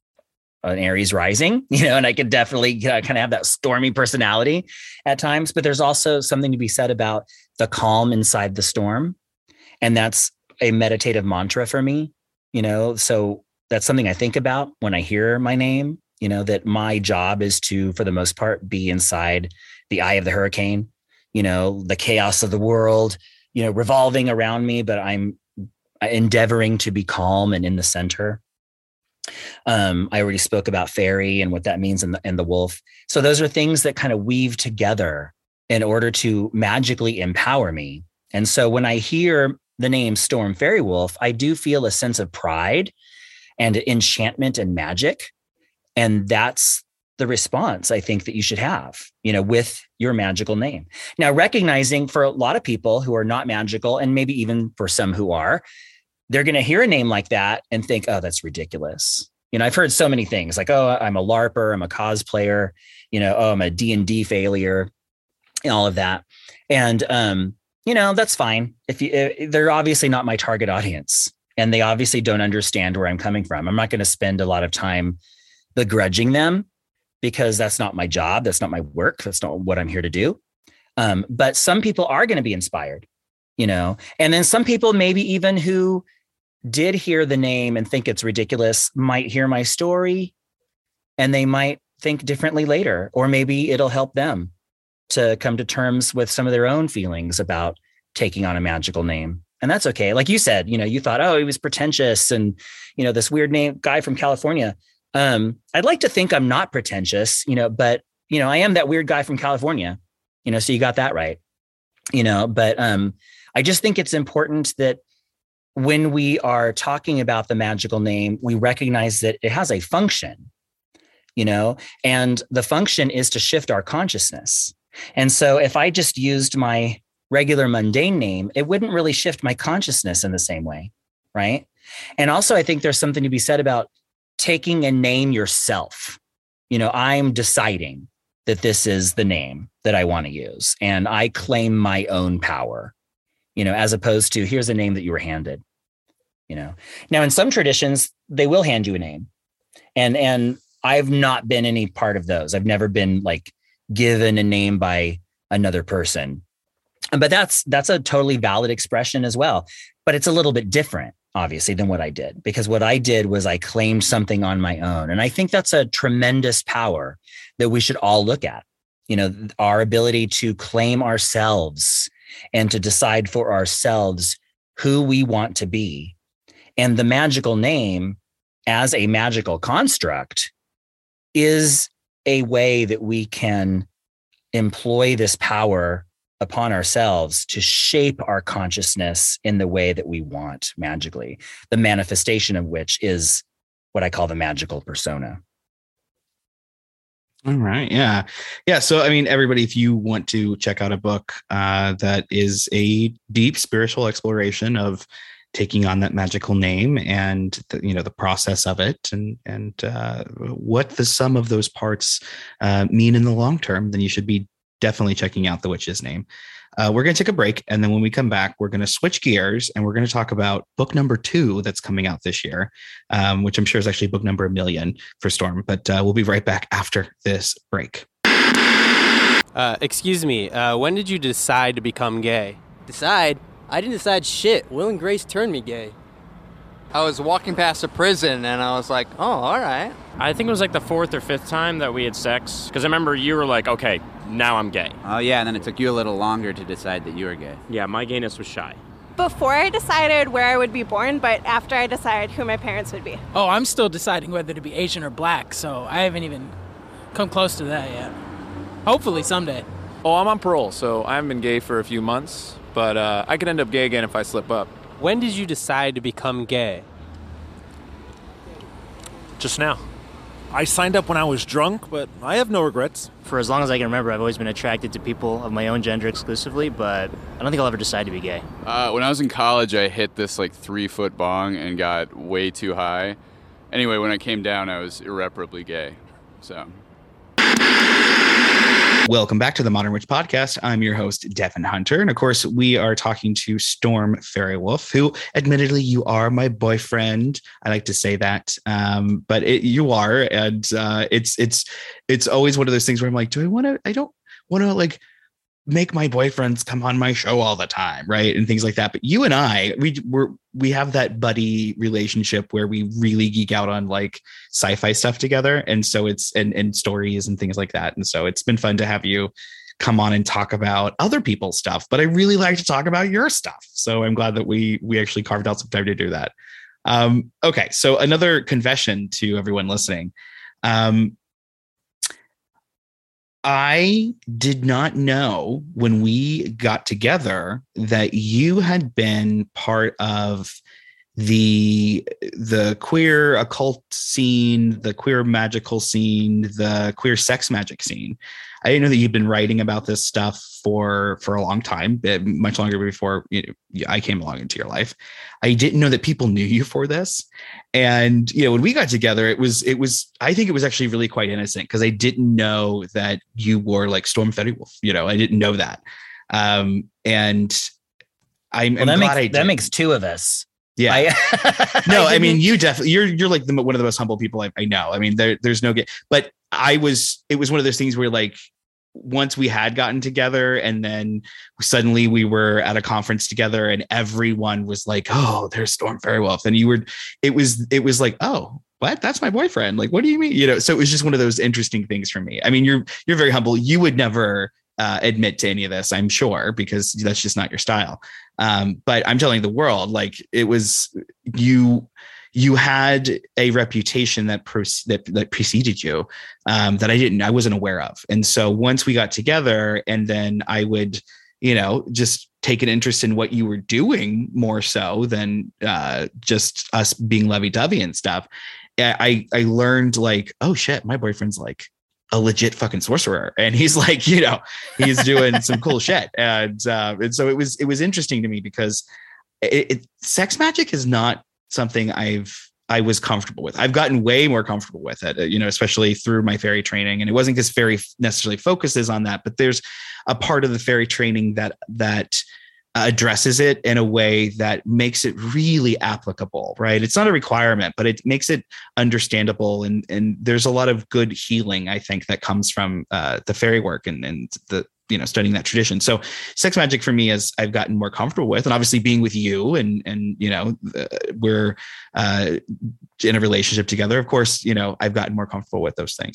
an Aries rising, you know, and I can definitely uh, kind of have that stormy personality at times, but there's also something to be said about the calm inside the storm. And that's a meditative mantra for me, you know, so that's something I think about when I hear my name, you know, that my job is to, for the most part, be inside the eye of the hurricane, you know, the chaos of the world, you know, revolving around me, but I'm endeavoring to be calm and in the center. Um, I already spoke about fairy and what that means in the, in the wolf. So those are things that kind of weave together in order to magically empower me. And so when I hear the name Storm Fairy Wolf, I do feel a sense of pride and enchantment and magic. And that's the response I think that you should have, you know, with your magical name. Now, recognizing for a lot of people who are not magical, and maybe even for some who are, they're going to hear a name like that and think, oh, that's ridiculous. You know, I've heard so many things like, oh, I'm a LARPer, I'm a cosplayer, you know, oh, I'm a D and D failure, and all of that. And, um, you know, that's fine. If you, if, they're obviously not my target audience, and they obviously don't understand where I'm coming from. I'm not going to spend a lot of time begrudging them, because that's not my job. That's not my work. That's not what I'm here to do. Um, but some people are going to be inspired, you know, and then some people maybe even who did hear the name and think it's ridiculous might hear my story and they might think differently later, or maybe it'll help them to come to terms with some of their own feelings about taking on a magical name. And that's okay. Like you said, you know, you thought, oh, he was pretentious and, you know, this weird name guy from California. Um, I'd like to think I'm not pretentious, you know, but, you know, I am that weird guy from California, you know, so you got that right, you know, but um, I just think it's important that when we are talking about the magical name, we recognize that it has a function, you know, and the function is to shift our consciousness. And so if I just used my regular mundane name, it wouldn't really shift my consciousness in the same way, right? And also, I think there's something to be said about taking a name yourself. You know, I'm deciding that this is the name that I want to use, and I claim my own power, you know, as opposed to here's a name that you were handed, you know. Now, in some traditions, they will hand you a name, and and I've not been any part of those. I've never been like given a name by another person, but that's that's a totally valid expression as well. But it's a little bit different, obviously, than what I did, because what I did was I claimed something on my own. And I think that's a tremendous power that we should all look at, you know, our ability to claim ourselves and to decide for ourselves who we want to be. And the magical name as a magical construct is a way that we can employ this power upon ourselves to shape our consciousness in the way that we want magically, the manifestation of which is what I call the magical persona. All right. Yeah. Yeah. So, I mean, everybody, if you want to check out a book uh, that is a deep spiritual exploration of taking on that magical name and, the, you know, the process of it and, and uh, what the sum of those parts uh, mean in the long term, then you should be definitely checking out The Witch's Name. Uh, we're going to take a break. And then when we come back, we're going to switch gears and we're going to talk about book number two that's coming out this year, um, which I'm sure is actually book number a million for Storm. But uh, we'll be right back after this break. Uh, excuse me. Uh, when did you decide to become gay? Decide? I didn't decide shit. Will and Grace turned me gay. I was walking past a prison and I was like, oh, all right. I think it was like the fourth or fifth time that we had sex. Because I remember you were like, okay, now I'm gay. Oh, yeah, and then it took you a little longer to decide that you were gay. Yeah, my gayness was shy. Before I decided where I would be born, but after I decided who my parents would be. Oh, I'm still deciding whether to be Asian or black, so I haven't even come close to that yet. Hopefully someday. Oh, I'm on parole, so I haven't been gay for a few months, but uh, I could end up gay again if I slip up. When did you decide to become gay? Just now. I signed up when I was drunk, but I have no regrets. For as long as I can remember, I've always been attracted to people of my own gender exclusively, but I don't think I'll ever decide to be gay. Uh, when I was in college, I hit this like three-foot bong and got way too high. Anyway, when I came down, I was irreparably gay, so... Welcome back to the Modern Witch Podcast. I'm your host, Devin Hunter. And of course, we are talking to Storm Fairy Wolf, who admittedly you are my boyfriend. I like to say that, um, but it, you are. And uh, it's it's it's always one of those things where I'm like, do I want to? I don't want to like make my boyfriends come on my show all the time, right? And things like that. But you and I, we we're we have that buddy relationship where we really geek out on like sci-fi stuff together. And so it's and, and stories and things like that. And so it's been fun to have you come on and talk about other people's stuff. But I really like to talk about your stuff. So I'm glad that we we actually carved out some time to do that. Um, okay, so another confession to everyone listening. Um, I did not know when we got together that you had been part of the the queer occult scene, the queer magical scene, the queer sex magic scene. I didn't know that you'd been writing about this stuff for for a long time, much longer before you know, I came along into your life. I didn't know that people knew you for this. And you know, when we got together, it was it was I think it was actually really quite innocent because I didn't know that you were like Storm Fettywolf. You know, I didn't know that. Um, and I'm, well, I'm that glad makes, I did. That makes two of us. Yeah. I, no, I, I mean, you definitely, you're, you're like the, one of the most humble people I, I know. I mean, there, there's no, but I was, it was one of those things where like, once we had gotten together and then suddenly we were at a conference together and everyone was like, oh, there's Storm Fettywolf. And you were, it was, it was like, oh, what? That's my boyfriend. Like, what do you mean? You know, so it was just one of those interesting things for me. I mean, you're, you're very humble. You would never uh, admit to any of this, I'm sure, because that's just not your style. Um, but I'm telling the world, like it was you, you had a reputation that, pre- that, that preceded you um, that I didn't, I wasn't aware of. And so once we got together and then I would, you know, just take an interest in what you were doing more so than uh, just us being lovey-dovey and stuff. I, I learned like, oh shit, my boyfriend's like a legit fucking sorcerer. And he's like, you know, he's doing some cool shit. And, uh, and so it was, it was interesting to me because it, it, sex magic is not something I've, I was comfortable with. I've gotten way more comfortable with it, you know, especially through my fairy training. And it wasn't because fairy necessarily focuses on that, but there's a part of the fairy training that, that addresses it in a way that makes it really applicable, right? It's not a requirement, but it makes it understandable. And, and there's a lot of good healing, I think, that comes from uh, the fairy work and, and the, you know, studying that tradition. So sex magic for me is I've gotten more comfortable with, and obviously being with you and, and, you know, uh, we're uh, in a relationship together. Of course, you know, I've gotten more comfortable with those things.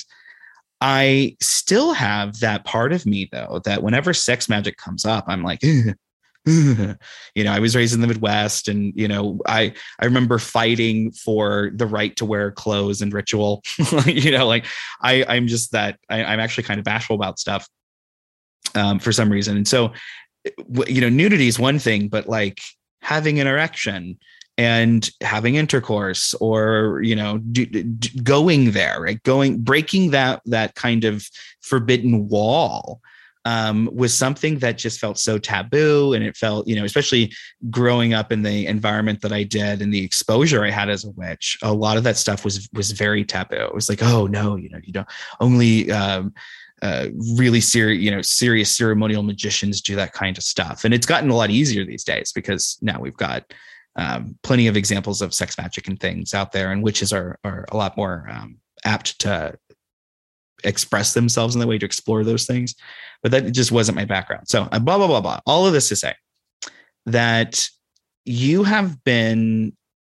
I still have that part of me though, that whenever sex magic comes up, I'm like, ugh. You know, I was raised in the Midwest and, you know, I, I remember fighting for the right to wear clothes and ritual, you know, like I, I'm just that I, I'm actually kind of bashful about stuff um, for some reason. And so, you know, nudity is one thing, but like having an erection and having intercourse or, you know, do, do, going there, right. Going, breaking that, that kind of forbidden wall Um, was something that just felt so taboo. And it felt, you know, especially growing up in the environment that I did and the exposure I had as a witch, a lot of that stuff was, was very taboo. It was like, oh no, you know, you don't only, um, uh, really serious, you know, serious ceremonial magicians do that kind of stuff. And it's gotten a lot easier these days because now we've got, um, plenty of examples of sex magic and things out there, and witches are, are a lot more, um, apt to express themselves in the way to explore those things. But that just wasn't my background. So uh, blah, blah, blah, blah. All of this to say that you have been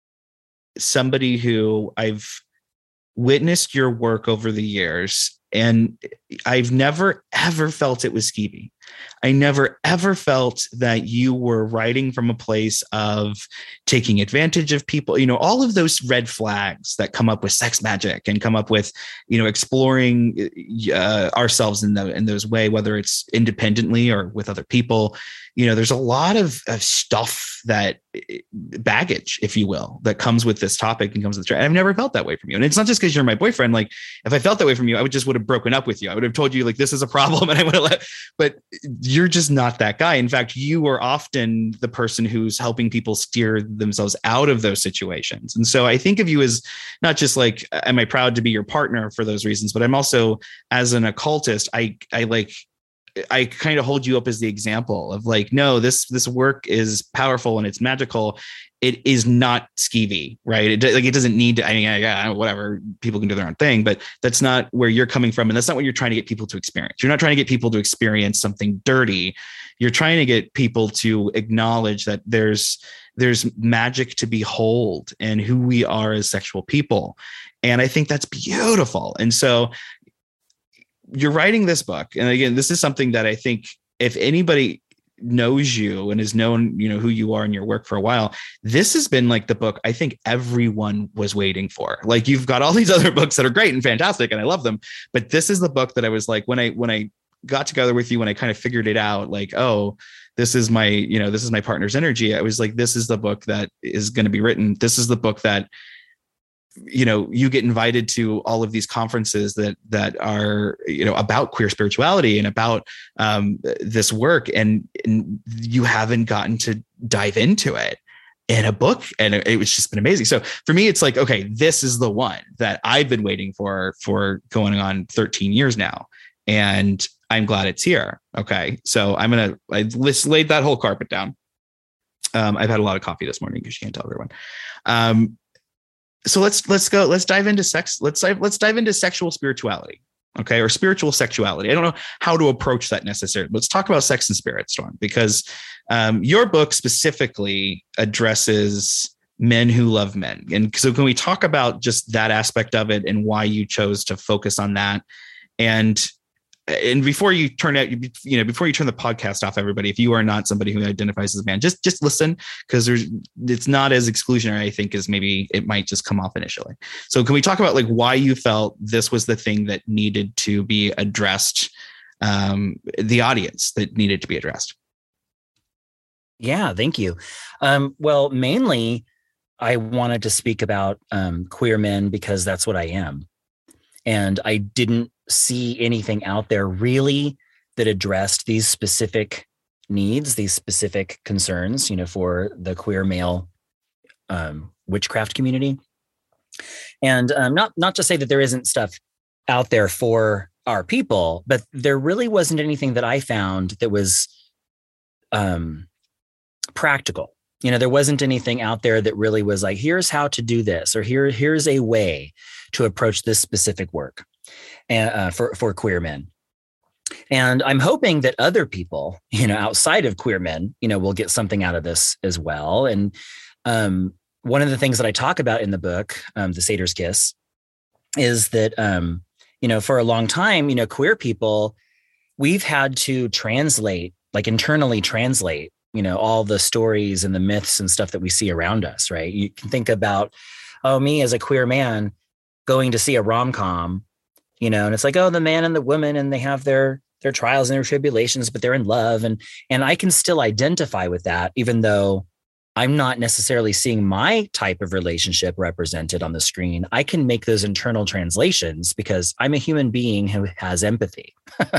somebody who I've witnessed your work over the years, and I've never, ever felt it was skeevy. I never, ever felt that you were writing from a place of taking advantage of people, you know, all of those red flags that come up with sex magic and come up with, you know, exploring uh, ourselves in the, in those way, whether it's independently or with other people. You know, there's a lot of, of stuff that baggage, if you will, that comes with this topic and comes with the track. I've never felt that way from you. And it's not just because you're my boyfriend. Like if I felt that way from you, I would just would have broken up with you. I would have told you like, this is a problem. And I would have let, but you're just not that guy. In fact, you are often the person who's helping people steer themselves out of those situations. And so I think of you as not just like, am I proud to be your partner for those reasons, but I'm also, as an occultist, I, I like, I kind of hold you up as the example of like, no, this, this work is powerful and it's magical. It is not skeevy, right? It, like, it doesn't need to, I mean, yeah, whatever, people can do their own thing, but that's not where you're coming from. And that's not what you're trying to get people to experience. You're not trying to get people to experience something dirty. You're trying to get people to acknowledge that there's, there's magic to behold in who we are as sexual people. And I think that's beautiful. And so you're writing this book. And again, this is something that I think if anybody knows you and has known, you know, who you are in your work for a while, this has been like the book I think everyone was waiting for. Like, you've got all these other books that are great and fantastic and I love them, but this is the book that I was like, when I when I got together with you, when I kind of figured it out, like, oh, this is my, you know, this is my partner's energy. I was like, this is the book that is going to be written. This is the book that, you know, you get invited to all of these conferences that that are, you know, about queer spirituality and about um, this work, and, and you haven't gotten to dive into it in a book, and it, it was just been amazing. So for me, it's like, okay, this is the one that I've been waiting for for going on thirteen years now, and I'm glad it's here. Okay, so I'm gonna I list, laid that whole carpet down. Um, I've had a lot of coffee this morning, because you can't tell everyone. Um, So let's let's go. Let's dive into sex. Let's dive, let's dive into sexual spirituality, okay, or spiritual sexuality. I don't know how to approach that necessarily. Let's talk about sex and spirit, Storm, because um, your book specifically addresses men who love men. And so, can we talk about just that aspect of it and why you chose to focus on that? And and before you turn out, you know, before you turn the podcast off, everybody, if you are not somebody who identifies as a man, just just listen, because there's it's not as exclusionary, I think, as maybe it might just come off initially. So can we talk about like why you felt this was the thing that needed to be addressed, um, the audience that needed to be addressed? Yeah, thank you. Um, well, mainly I wanted to speak about um, queer men because that's what I am. And I didn't see anything out there really that addressed these specific needs, these specific concerns, you know, for the queer male um, witchcraft community. And um, not not to say that there isn't stuff out there for our people, but there really wasn't anything that I found that was um, practical. You know, there wasn't anything out there that really was like, here's how to do this, or here, here's a way to approach this specific work and, uh, for, for queer men. And I'm hoping that other people, you know, outside of queer men, you know, will get something out of this as well. And um, one of the things that I talk about in the book, um, The Satyr's Kiss, is that, um, you know, for a long time, you know, queer people, we've had to translate, like internally translate, you know, all the stories and the myths and stuff that we see around us, right? You can think about, oh, me as a queer man going to see a rom-com, you know, and it's like, oh, the man and the woman, and they have their their trials and their tribulations, but they're in love. And and I can still identify with that, even though I'm not necessarily seeing my type of relationship represented on the screen. I can make those internal translations because I'm a human being who has empathy,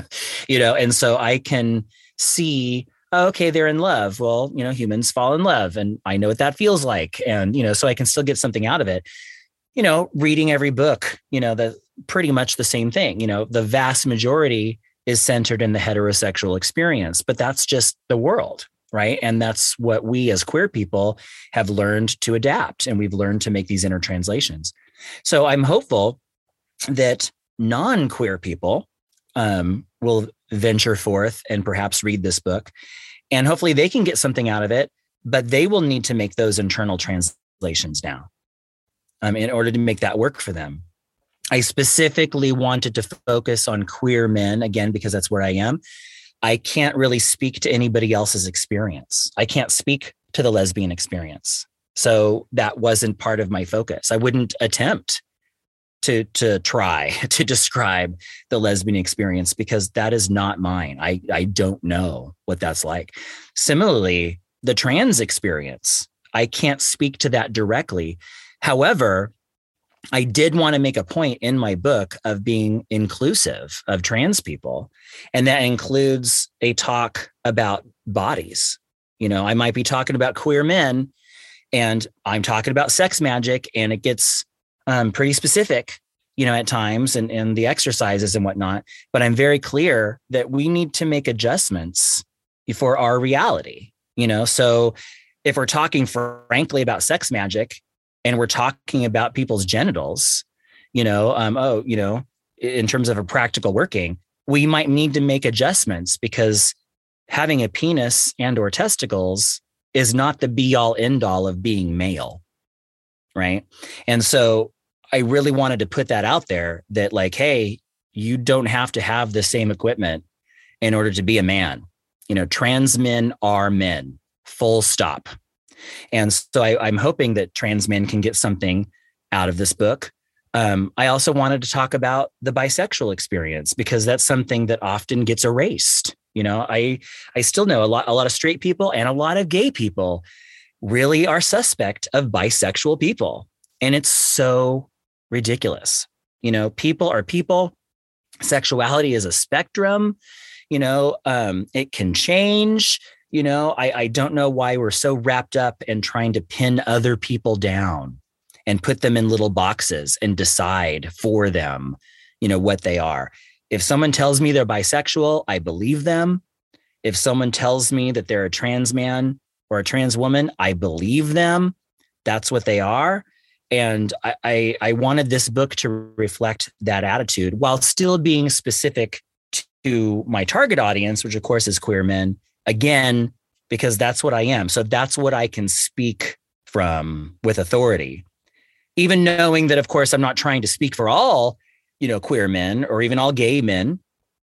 you know, and so I can see, oh, okay, they're in love. Well, you know, humans fall in love, and I know what that feels like. And, you know, so I can still get something out of it. You know, reading every book, you know, the pretty much the same thing. You know, the vast majority is centered in the heterosexual experience, but that's just the world, right? And that's what we as queer people have learned to adapt, and we've learned to make these inner translations. So I'm hopeful that non-queer people um, will venture forth and perhaps read this book, and hopefully they can get something out of it, but they will need to make those internal translations now um, in order to make that work for them. I specifically wanted to focus on queer men, again, because that's where I am. I can't really speak to anybody else's experience. I can't speak to the lesbian experience. So that wasn't part of my focus. I wouldn't attempt to, to try to describe the lesbian experience because that is not mine. I, I don't know what that's like. Similarly, the trans experience, I can't speak to that directly. However, I did want to make a point in my book of being inclusive of trans people. And that includes a talk about bodies. You know, I might be talking about queer men and I'm talking about sex magic, and it gets um, pretty specific, you know, at times and, and the exercises and whatnot. But I'm very clear that we need to make adjustments for our reality, you know? So if we're talking frankly about sex magic, and we're talking about people's genitals, you know, um, oh, you know, in terms of a practical working, we might need to make adjustments because having a penis and or testicles is not the be all end all of being male. Right. And so I really wanted to put that out there that like, hey, you don't have to have the same equipment in order to be a man. You know, trans men are men, full stop. And so I, I'm hoping that trans men can get something out of this book. Um, I also wanted to talk about the bisexual experience because that's something that often gets erased. You know, I I still know a lot a lot of straight people and a lot of gay people really are suspect of bisexual people. And it's so ridiculous. You know, people are people. Sexuality is a spectrum. You know, um, it can change. You know, I, I don't know why we're so wrapped up in trying to pin other people down and put them in little boxes and decide for them, you know, what they are. If someone tells me they're bisexual, I believe them. If someone tells me that they're a trans man or a trans woman, I believe them. That's what they are. And I, I, I wanted this book to reflect that attitude while still being specific to my target audience, which of course is queer men, again, because that's what I am. So that's what I can speak from with authority. Even knowing that, of course, I'm not trying to speak for all, you know, queer men or even all gay men.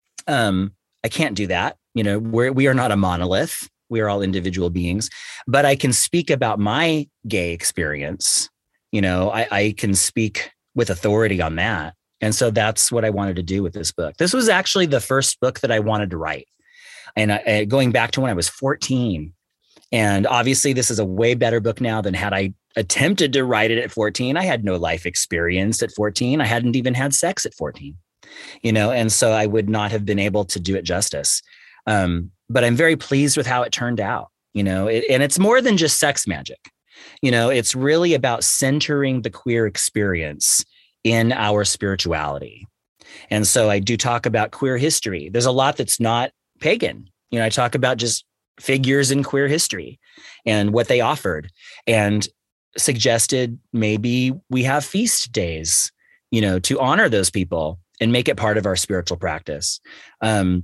Um, I can't do that. You know, we're, we are not a monolith. We are all individual beings. But I can speak about my gay experience. You know, I, I can speak with authority on that. And so that's what I wanted to do with this book. This was actually the first book that I wanted to write. And I, going back to when I was fourteen. And obviously, this is a way better book now than had I attempted to write it at fourteen. I had no life experience at fourteen. I hadn't even had sex at fourteen, you know, and so I would not have been able to do it justice. Um, but I'm very pleased with how it turned out, you know, it, and it's more than just sex magic. You know, it's really about centering the queer experience in our spirituality. And so I do talk about queer history. There's a lot that's not pagan. You know, I talk about just figures in queer history and what they offered, and suggested maybe we have feast days, you know, to honor those people and make it part of our spiritual practice. Um,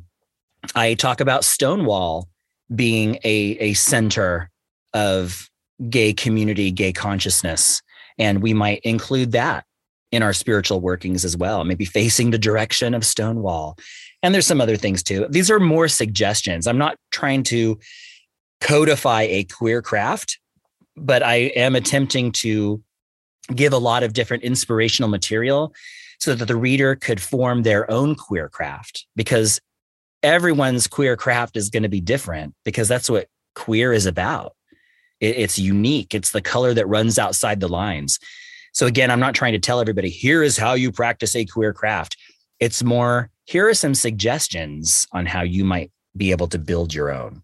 I talk about Stonewall being a, a center of gay community, gay consciousness, and we might include that in our spiritual workings as well, maybe facing the direction of Stonewall. And there's some other things too. These are more suggestions. I'm not trying to codify a queer craft, but I am attempting to give a lot of different inspirational material so that the reader could form their own queer craft, because everyone's queer craft is going to be different, because that's what queer is about. It's unique. It's the color that runs outside the lines. So again, I'm not trying to tell everybody, here is how you practice a queer craft. It's more, here are some suggestions on how you might be able to build your own.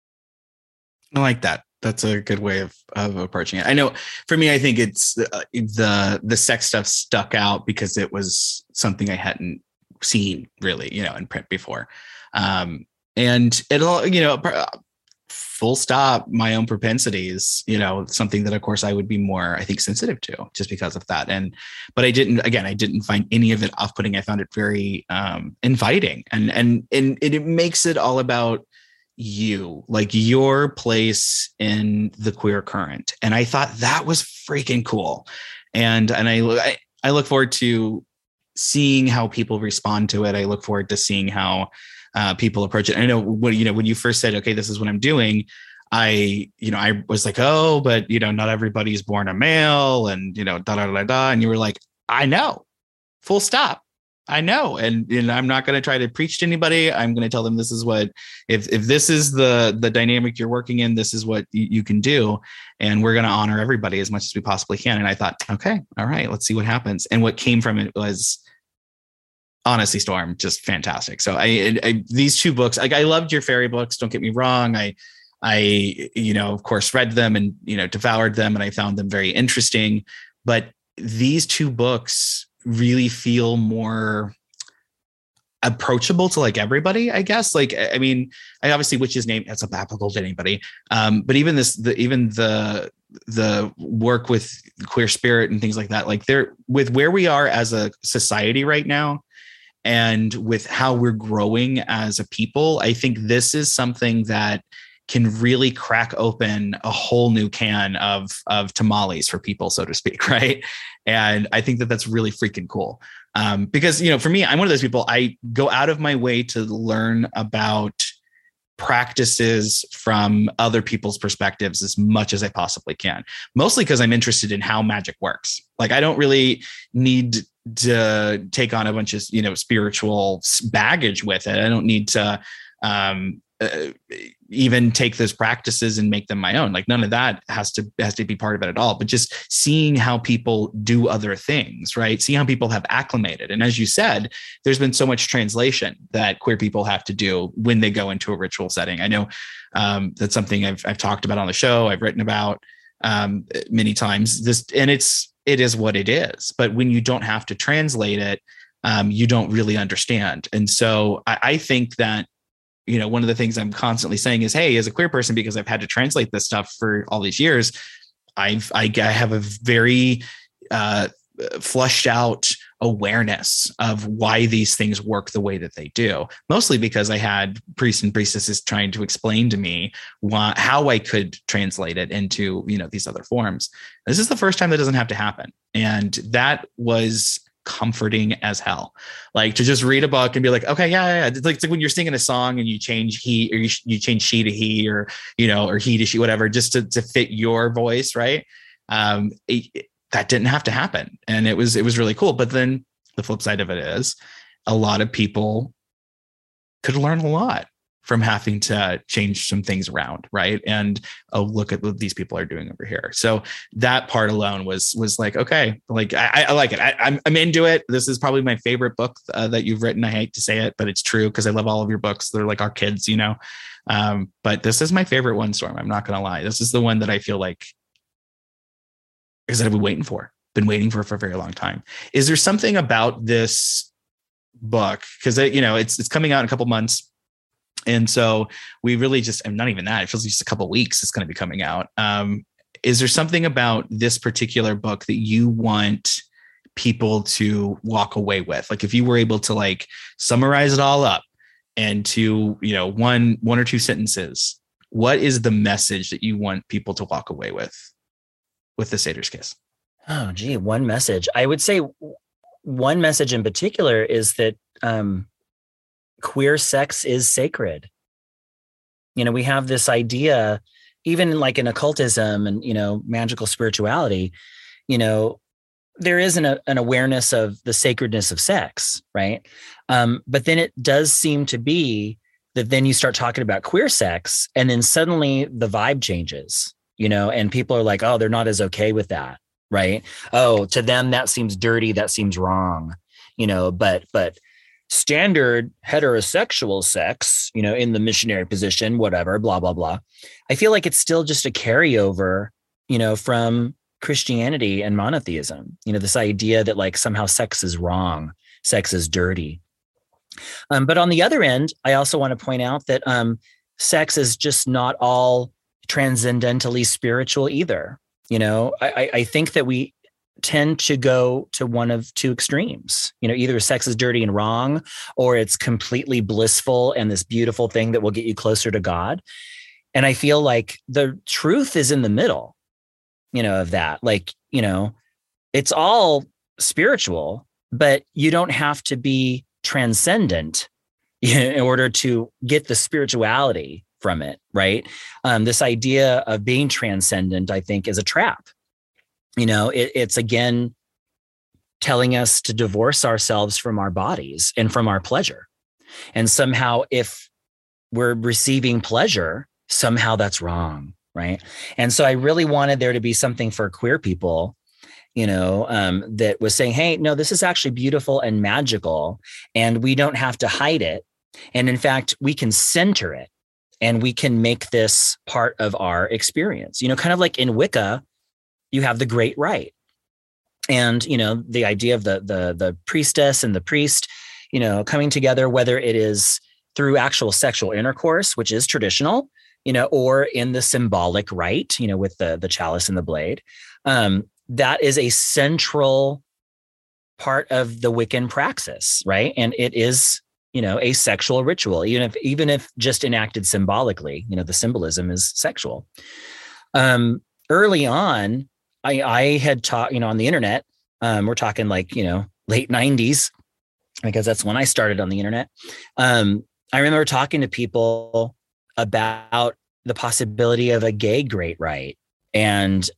I like that. That's a good way of, of approaching it. I know for me, I think it's uh, the, the sex stuff stuck out because it was something I hadn't seen really, you know, in print before. Um, and it'll, you know, full stop, my own propensities, you know, something that of course I would be more, I think, sensitive to just because of that. And, but I didn't, again, I didn't find any of it off-putting. I found it very um, inviting, and, and, and it, it makes it all about you, like your place in the queer current. And I thought that was freaking cool. And, and I, I, I look forward to seeing how people respond to it. I look forward to seeing how uh, people approach it. I know when, you know, when you first said, okay, this is what I'm doing, I, you know, I was like, oh, but you know, not everybody's born a male, and, you know, da, da, da, da. And you were like, I know, full stop. I know. And, and I'm not going to try to preach to anybody. I'm going to tell them this is what, if, if this is the, the dynamic you're working in, this is what you, you can do. And we're going to honor everybody as much as we possibly can. And I thought, okay, all right, let's see what happens. And what came from it was, honestly, Storm, just fantastic. So I, I these two books, like, I loved your fairy books. Don't get me wrong. I, I, you know, of course, read them and, you know, devoured them, and I found them very interesting. But these two books really feel more approachable to like everybody, I guess. Like, I mean, I obviously Witch's Name, that's applicable to anybody. Um, but even this, the, even the, the work with queer spirit and things like that, like they're with where we are as a society right now, and with how we're growing as a people, I think this is something that can really crack open a whole new can of, of tamales for people, so to speak. Right. And I think that that's really freaking cool. Um, because, you know, for me, I'm one of those people, I go out of my way to learn about practices from other people's perspectives as much as I possibly can, mostly because I'm interested in how magic works. Like, I don't really need to take on a bunch of, you know, spiritual baggage with it. I don't need to um, uh, even take those practices and make them my own. Like, none of that has to has to be part of it at all. But just seeing how people do other things, right? Seeing how people have acclimated. And as you said, there's been so much translation that queer people have to do when they go into a ritual setting. I know um, that's something I've I've talked about on the show. I've written about um, many times. This, and it's it is what it is. But when you don't have to translate it, um, you don't really understand. And so I, I think that, you know, one of the things I'm constantly saying is, hey, as a queer person, because I've had to translate this stuff for all these years, I've, I, I have a very uh, flushed out awareness of why these things work the way that they do, mostly because I had priests and priestesses trying to explain to me why, how I could translate it into, you know, these other forms. This is the first time that doesn't have to happen. And that was comforting as hell. Like, to just read a book and be like, okay, yeah, yeah. It's like, it's like when you're singing a song and you change he, or you, you change she to he, or, you know, or he to she, whatever, just to, to fit your voice. Right. Um, it, it, that didn't have to happen. And it was, it was really cool. But then the flip side of it is a lot of people could learn a lot from having to change some things around. Right. And oh, look at what these people are doing over here. So that part alone was, was like, okay, like, I, I like it. I, I'm, I'm into it. This is probably my favorite book uh, that you've written. I hate to say it, but it's true, because I love all of your books. They're like our kids, you know? Um, but this is my favorite one, Storm. I'm not going to lie. This is the one that I feel like, because I've been waiting for, been waiting for for a very long time. Is there something about this book? Because, you know, it's it's coming out in a couple months. And so we really just, and not even that, it feels like just a couple of weeks it's going to be coming out. Um, is there something about this particular book that you want people to walk away with? Like, if you were able to like summarize it all up into, you know, one, one or two sentences, what is the message that you want people to walk away with, with the Satyrs Kiss? Oh, gee, one message. I would say one message in particular is that, um, queer sex is sacred. You know, we have this idea, even like in occultism and, you know, magical spirituality, you know, there is an, an awareness of the sacredness of sex, right? Um, but then it does seem to be that then you start talking about queer sex and then suddenly the vibe changes, you know, and people are like, oh, they're not as okay with that, right? Oh, to them, that seems dirty. That seems wrong, you know, but, but, standard heterosexual sex, you know, in the missionary position, whatever, blah, blah, blah. I feel like it's still just a carryover, you know, from Christianity and monotheism, you know, this idea that like somehow sex is wrong, sex is dirty. Um, but on the other end, I also want to point out that um, sex is just not all transcendentally spiritual either. You know, I, I think that we tend to go to one of two extremes. You know, either sex is dirty and wrong, or it's completely blissful and this beautiful thing that will get you closer to God. And I feel like the truth is in the middle, you know, of that. Like, you know, it's all spiritual, but you don't have to be transcendent in order to get the spirituality from it, right? Um, this idea of being transcendent, I think, is a trap. You know, it, it's again telling us to divorce ourselves from our bodies and from our pleasure. And somehow, if we're receiving pleasure, somehow that's wrong, right? And so I really wanted there to be something for queer people, you know, um, that was saying, hey, no, this is actually beautiful and magical, and we don't have to hide it. And in fact, we can center it, and we can make this part of our experience. You know, kind of like in Wicca, you have the great rite. And, you know, the idea of the, the, the priestess and the priest, you know, coming together, whether it is through actual sexual intercourse, which is traditional, you know, or in the symbolic rite, you know, with the, the chalice and the blade, um, that is a central part of the Wiccan praxis, right? And it is, you know, a sexual ritual, even if, even if just enacted symbolically, you know, the symbolism is sexual. Um, early on, I, I had taught, you know, on the internet, um, we're talking like, you know, late nineties, because that's when I started on the internet. Um, I remember talking to people about the possibility of a gay great right. And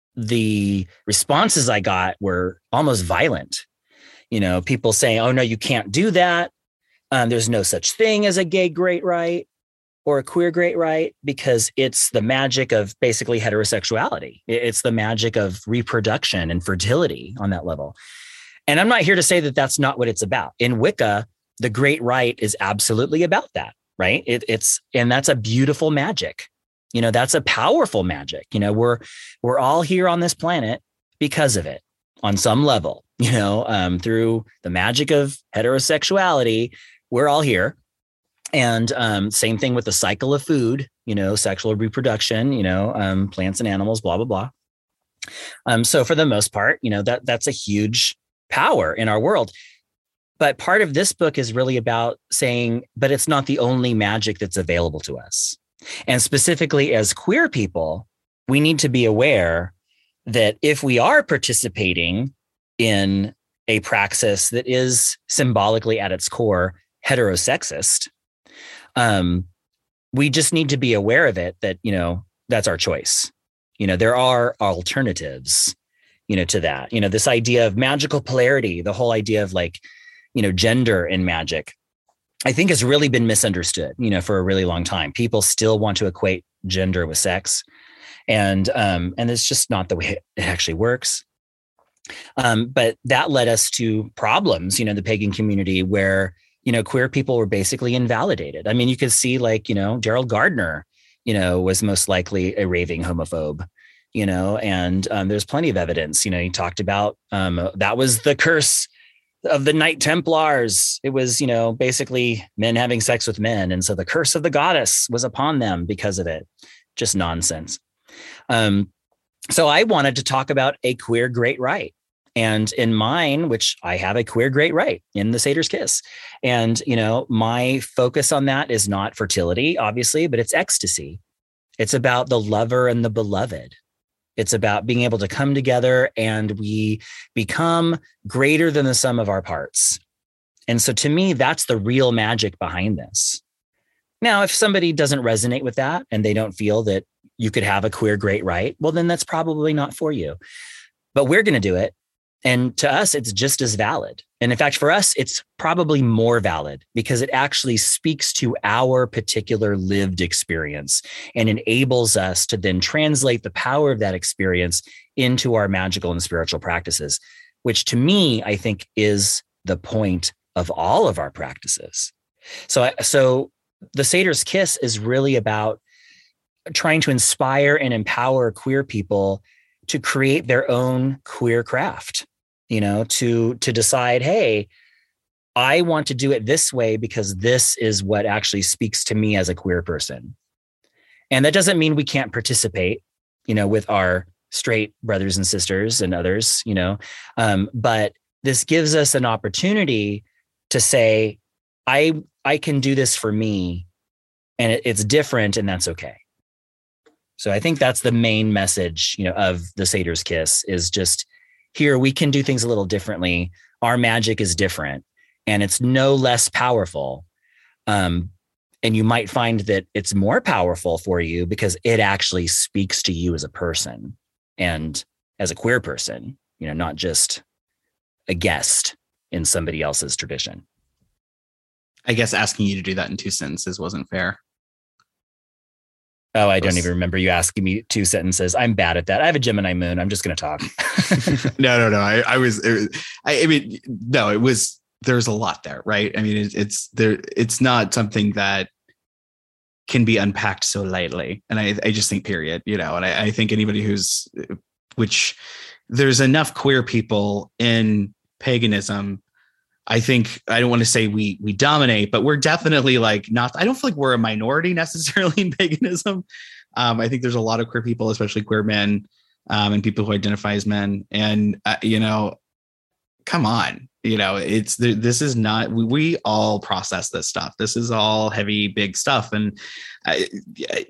the responses I got were almost violent. You know, people saying, oh, no, you can't do that. Um, there's no such thing as a gay great right or a queer great right, because it's the magic of basically heterosexuality. It's the magic of reproduction and fertility on that level. And I'm not here to say that that's not what it's about. In Wicca, the great right is absolutely about that, right? It, it's, and that's a beautiful magic. You know, that's a powerful magic. You know, we're, we're all here on this planet because of it on some level, you know, um, through the magic of heterosexuality, we're all here. And um, same thing with the cycle of food, you know, sexual reproduction, you know, um, plants and animals, blah, blah, blah. Um, so for the most part, you know, that that's a huge power in our world. But part of this book is really about saying, but it's not the only magic that's available to us. And specifically as queer people, we need to be aware that if we are participating in a praxis that is symbolically at its core heterosexist, um, we just need to be aware of it, that, you know, that's our choice. You know, there are alternatives, you know, to that, you know, this idea of magical polarity, the whole idea of like, you know, gender in magic, I think has really been misunderstood, you know, for a really long time. People still want to equate gender with sex. And, um, and it's just not the way it actually works. Um, but that led us to problems, you know, the pagan community where, you know, queer people were basically invalidated. I mean, you could see like, you know, Gerald Gardner, you know, was most likely a raving homophobe, you know, and um, there's plenty of evidence, you know, he talked about um, that was the curse of the Knight Templars. It was, you know, basically men having sex with men. And so the curse of the goddess was upon them because of it. Just nonsense. Um, so I wanted to talk about a queer great right. And in mine, which I have a queer great right in the Satyr's Kiss. And, you know, my focus on that is not fertility, obviously, but it's ecstasy. It's about the lover and the beloved. It's about being able to come together and we become greater than the sum of our parts. And so to me, that's the real magic behind this. Now, if somebody doesn't resonate with that and they don't feel that you could have a queer great right, well, then that's probably not for you. But we're going to do it. And to us, it's just as valid. And in fact, for us, it's probably more valid because it actually speaks to our particular lived experience and enables us to then translate the power of that experience into our magical and spiritual practices, which to me, I think is the point of all of our practices. So, so the Satyr's Kiss is really about trying to inspire and empower queer people to create their own queer craft. You know, to to decide, hey, I want to do it this way because this is what actually speaks to me as a queer person. And that doesn't mean we can't participate, you know, with our straight brothers and sisters and others, you know, um, but this gives us an opportunity to say, I I can do this for me and it, it's different and that's okay. So I think that's the main message, you know, of the Satyr's Kiss is just, here, we can do things a little differently. Our magic is different and it's no less powerful. Um, and you might find that it's more powerful for you because it actually speaks to you as a person and as a queer person, you know, not just a guest in somebody else's tradition. I guess asking you to do that in two sentences wasn't fair. Oh, I don't even remember you asking me two sentences. I'm bad at that. I have a Gemini moon. I'm just going to talk. no, no, no. I, I was, it was I, I mean, no, it was, there's a lot there, right? I mean, it, it's there, it's not something that can be unpacked so lightly. And I, I just think period, you know, and I, I think anybody who's, which there's enough queer people in paganism. I think, I don't want to say we we dominate, but we're definitely like not, I don't feel like we're a minority necessarily in paganism. Um, I think there's a lot of queer people, especially queer men um, and people who identify as men. And, uh, you know, come on, you know, it's, this is not, we, we all process this stuff. This is all heavy, big stuff. And I, I,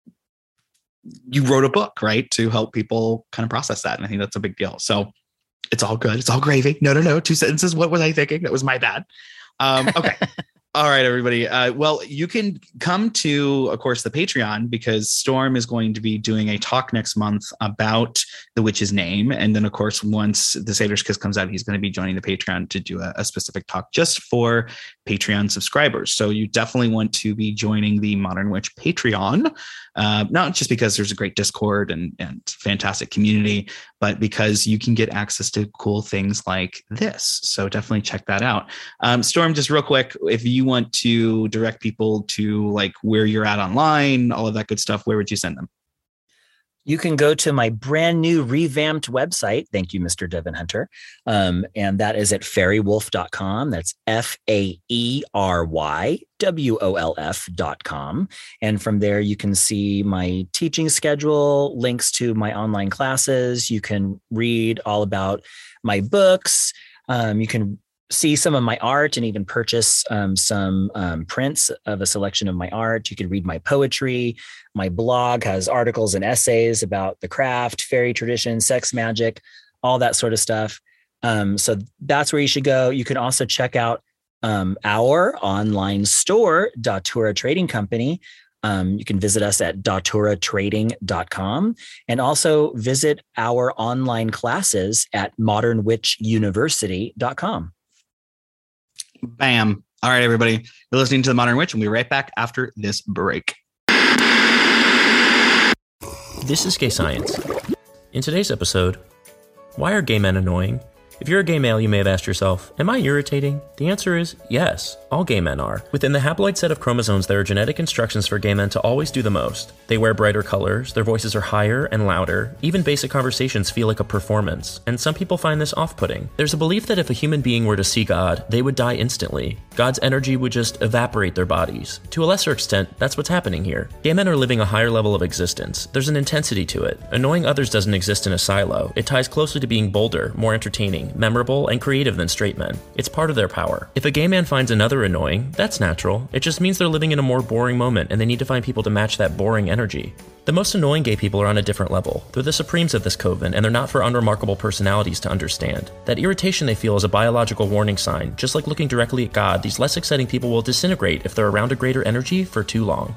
you wrote a book, right, to help people kind of process that. And I think that's a big deal. So it's all good. It's all gravy. No, no, no. Two sentences. What was I thinking? That was my bad. Um, okay. All right, everybody. Uh, well, you can come to, of course, the Patreon because Storm is going to be doing a talk next month about The Witch's Name. And then, of course, once The Sailor's Kiss comes out, he's going to be joining the Patreon to do a, a specific talk just for Patreon subscribers. So you definitely want to be joining the Modern Witch Patreon, uh, not just because there's a great Discord and, and fantastic community, but because you can get access to cool things like this. So definitely check that out. Um, Storm, just real quick, if you want to direct people to like where you're at online, all of that good stuff, where would you send them? You can go to my brand new revamped website. Thank you, Mister Devin Hunter. Um, and that is at fairy wolf dot com. That's F A E R Y W O L F dot com. And from there, you can see my teaching schedule, links to my online classes. You can read all about my books. Um, you can see some of my art and even purchase um, some um, prints of a selection of my art. You can read my poetry. My blog has articles and essays about the craft, fairy tradition, sex magic, all that sort of stuff. Um, so that's where you should go. You can also check out um, our online store, Datura Trading Company. Um, you can visit us at datura trading dot com and also visit our online classes at modern witch university dot com. Bam. All right, everybody. You're listening to The Modern Witch, and we'll be right back after this break. This is Gay Science. In today's episode, why are gay men annoying? If you're a gay male, you may have asked yourself, am I irritating? The answer is yes, all gay men are. Within the haploid set of chromosomes, there are genetic instructions for gay men to always do the most. They wear brighter colors, their voices are higher and louder, even basic conversations feel like a performance, and some people find this off-putting. There's a belief that if a human being were to see God, they would die instantly. God's energy would just evaporate their bodies. To a lesser extent, that's what's happening here. Gay men are living a higher level of existence. There's an intensity to it. Annoying others doesn't exist in a silo. It ties closely to being bolder, more entertaining, memorable, and creative than straight men. It's part of their power. If a gay man finds another annoying, that's natural. It just means they're living in a more boring moment and they need to find people to match that boring energy. The most annoying gay people are on a different level. They're the supremes of this coven, and they're not for unremarkable personalities to understand. That irritation they feel is a biological warning sign. Just like looking directly at God, these less exciting people will disintegrate if they're around a greater energy for too long.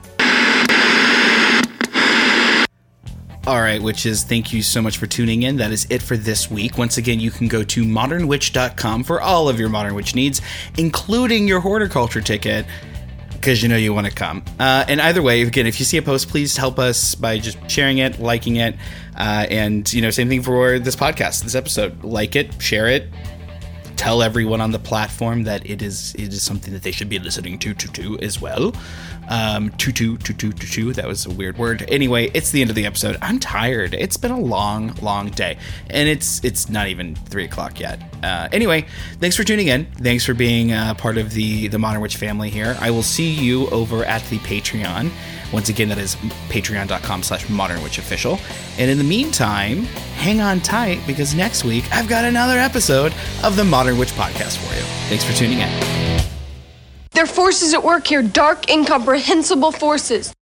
All right, witches, thank you so much for tuning in. That is it for this week. Once again, you can go to modern witch dot com for all of your Modern Witch needs, including your horticulture ticket, because you know you want to come. Uh, and either way, again, if you see a post, please help us by just sharing it, liking it, uh, and, you know, same thing for this podcast, this episode. Like it, share it, tell everyone on the platform that it is it is something that they should be listening to, to, to as well. Um, tutu, tutu, tutu. That was a weird word. Anyway, it's the end of the episode. I'm tired. It's been a long, long day, and it's it's not even three o'clock yet. Uh, anyway, thanks for tuning in. Thanks for being uh, part of the the Modern Witch family here. I will see you over at the Patreon. Once again, that is patreon dot com slash modern witch official. And in the meantime, hang on tight because next week I've got another episode of the Modern Witch podcast for you. Thanks for tuning in. There are forces at work here, dark, incomprehensible forces.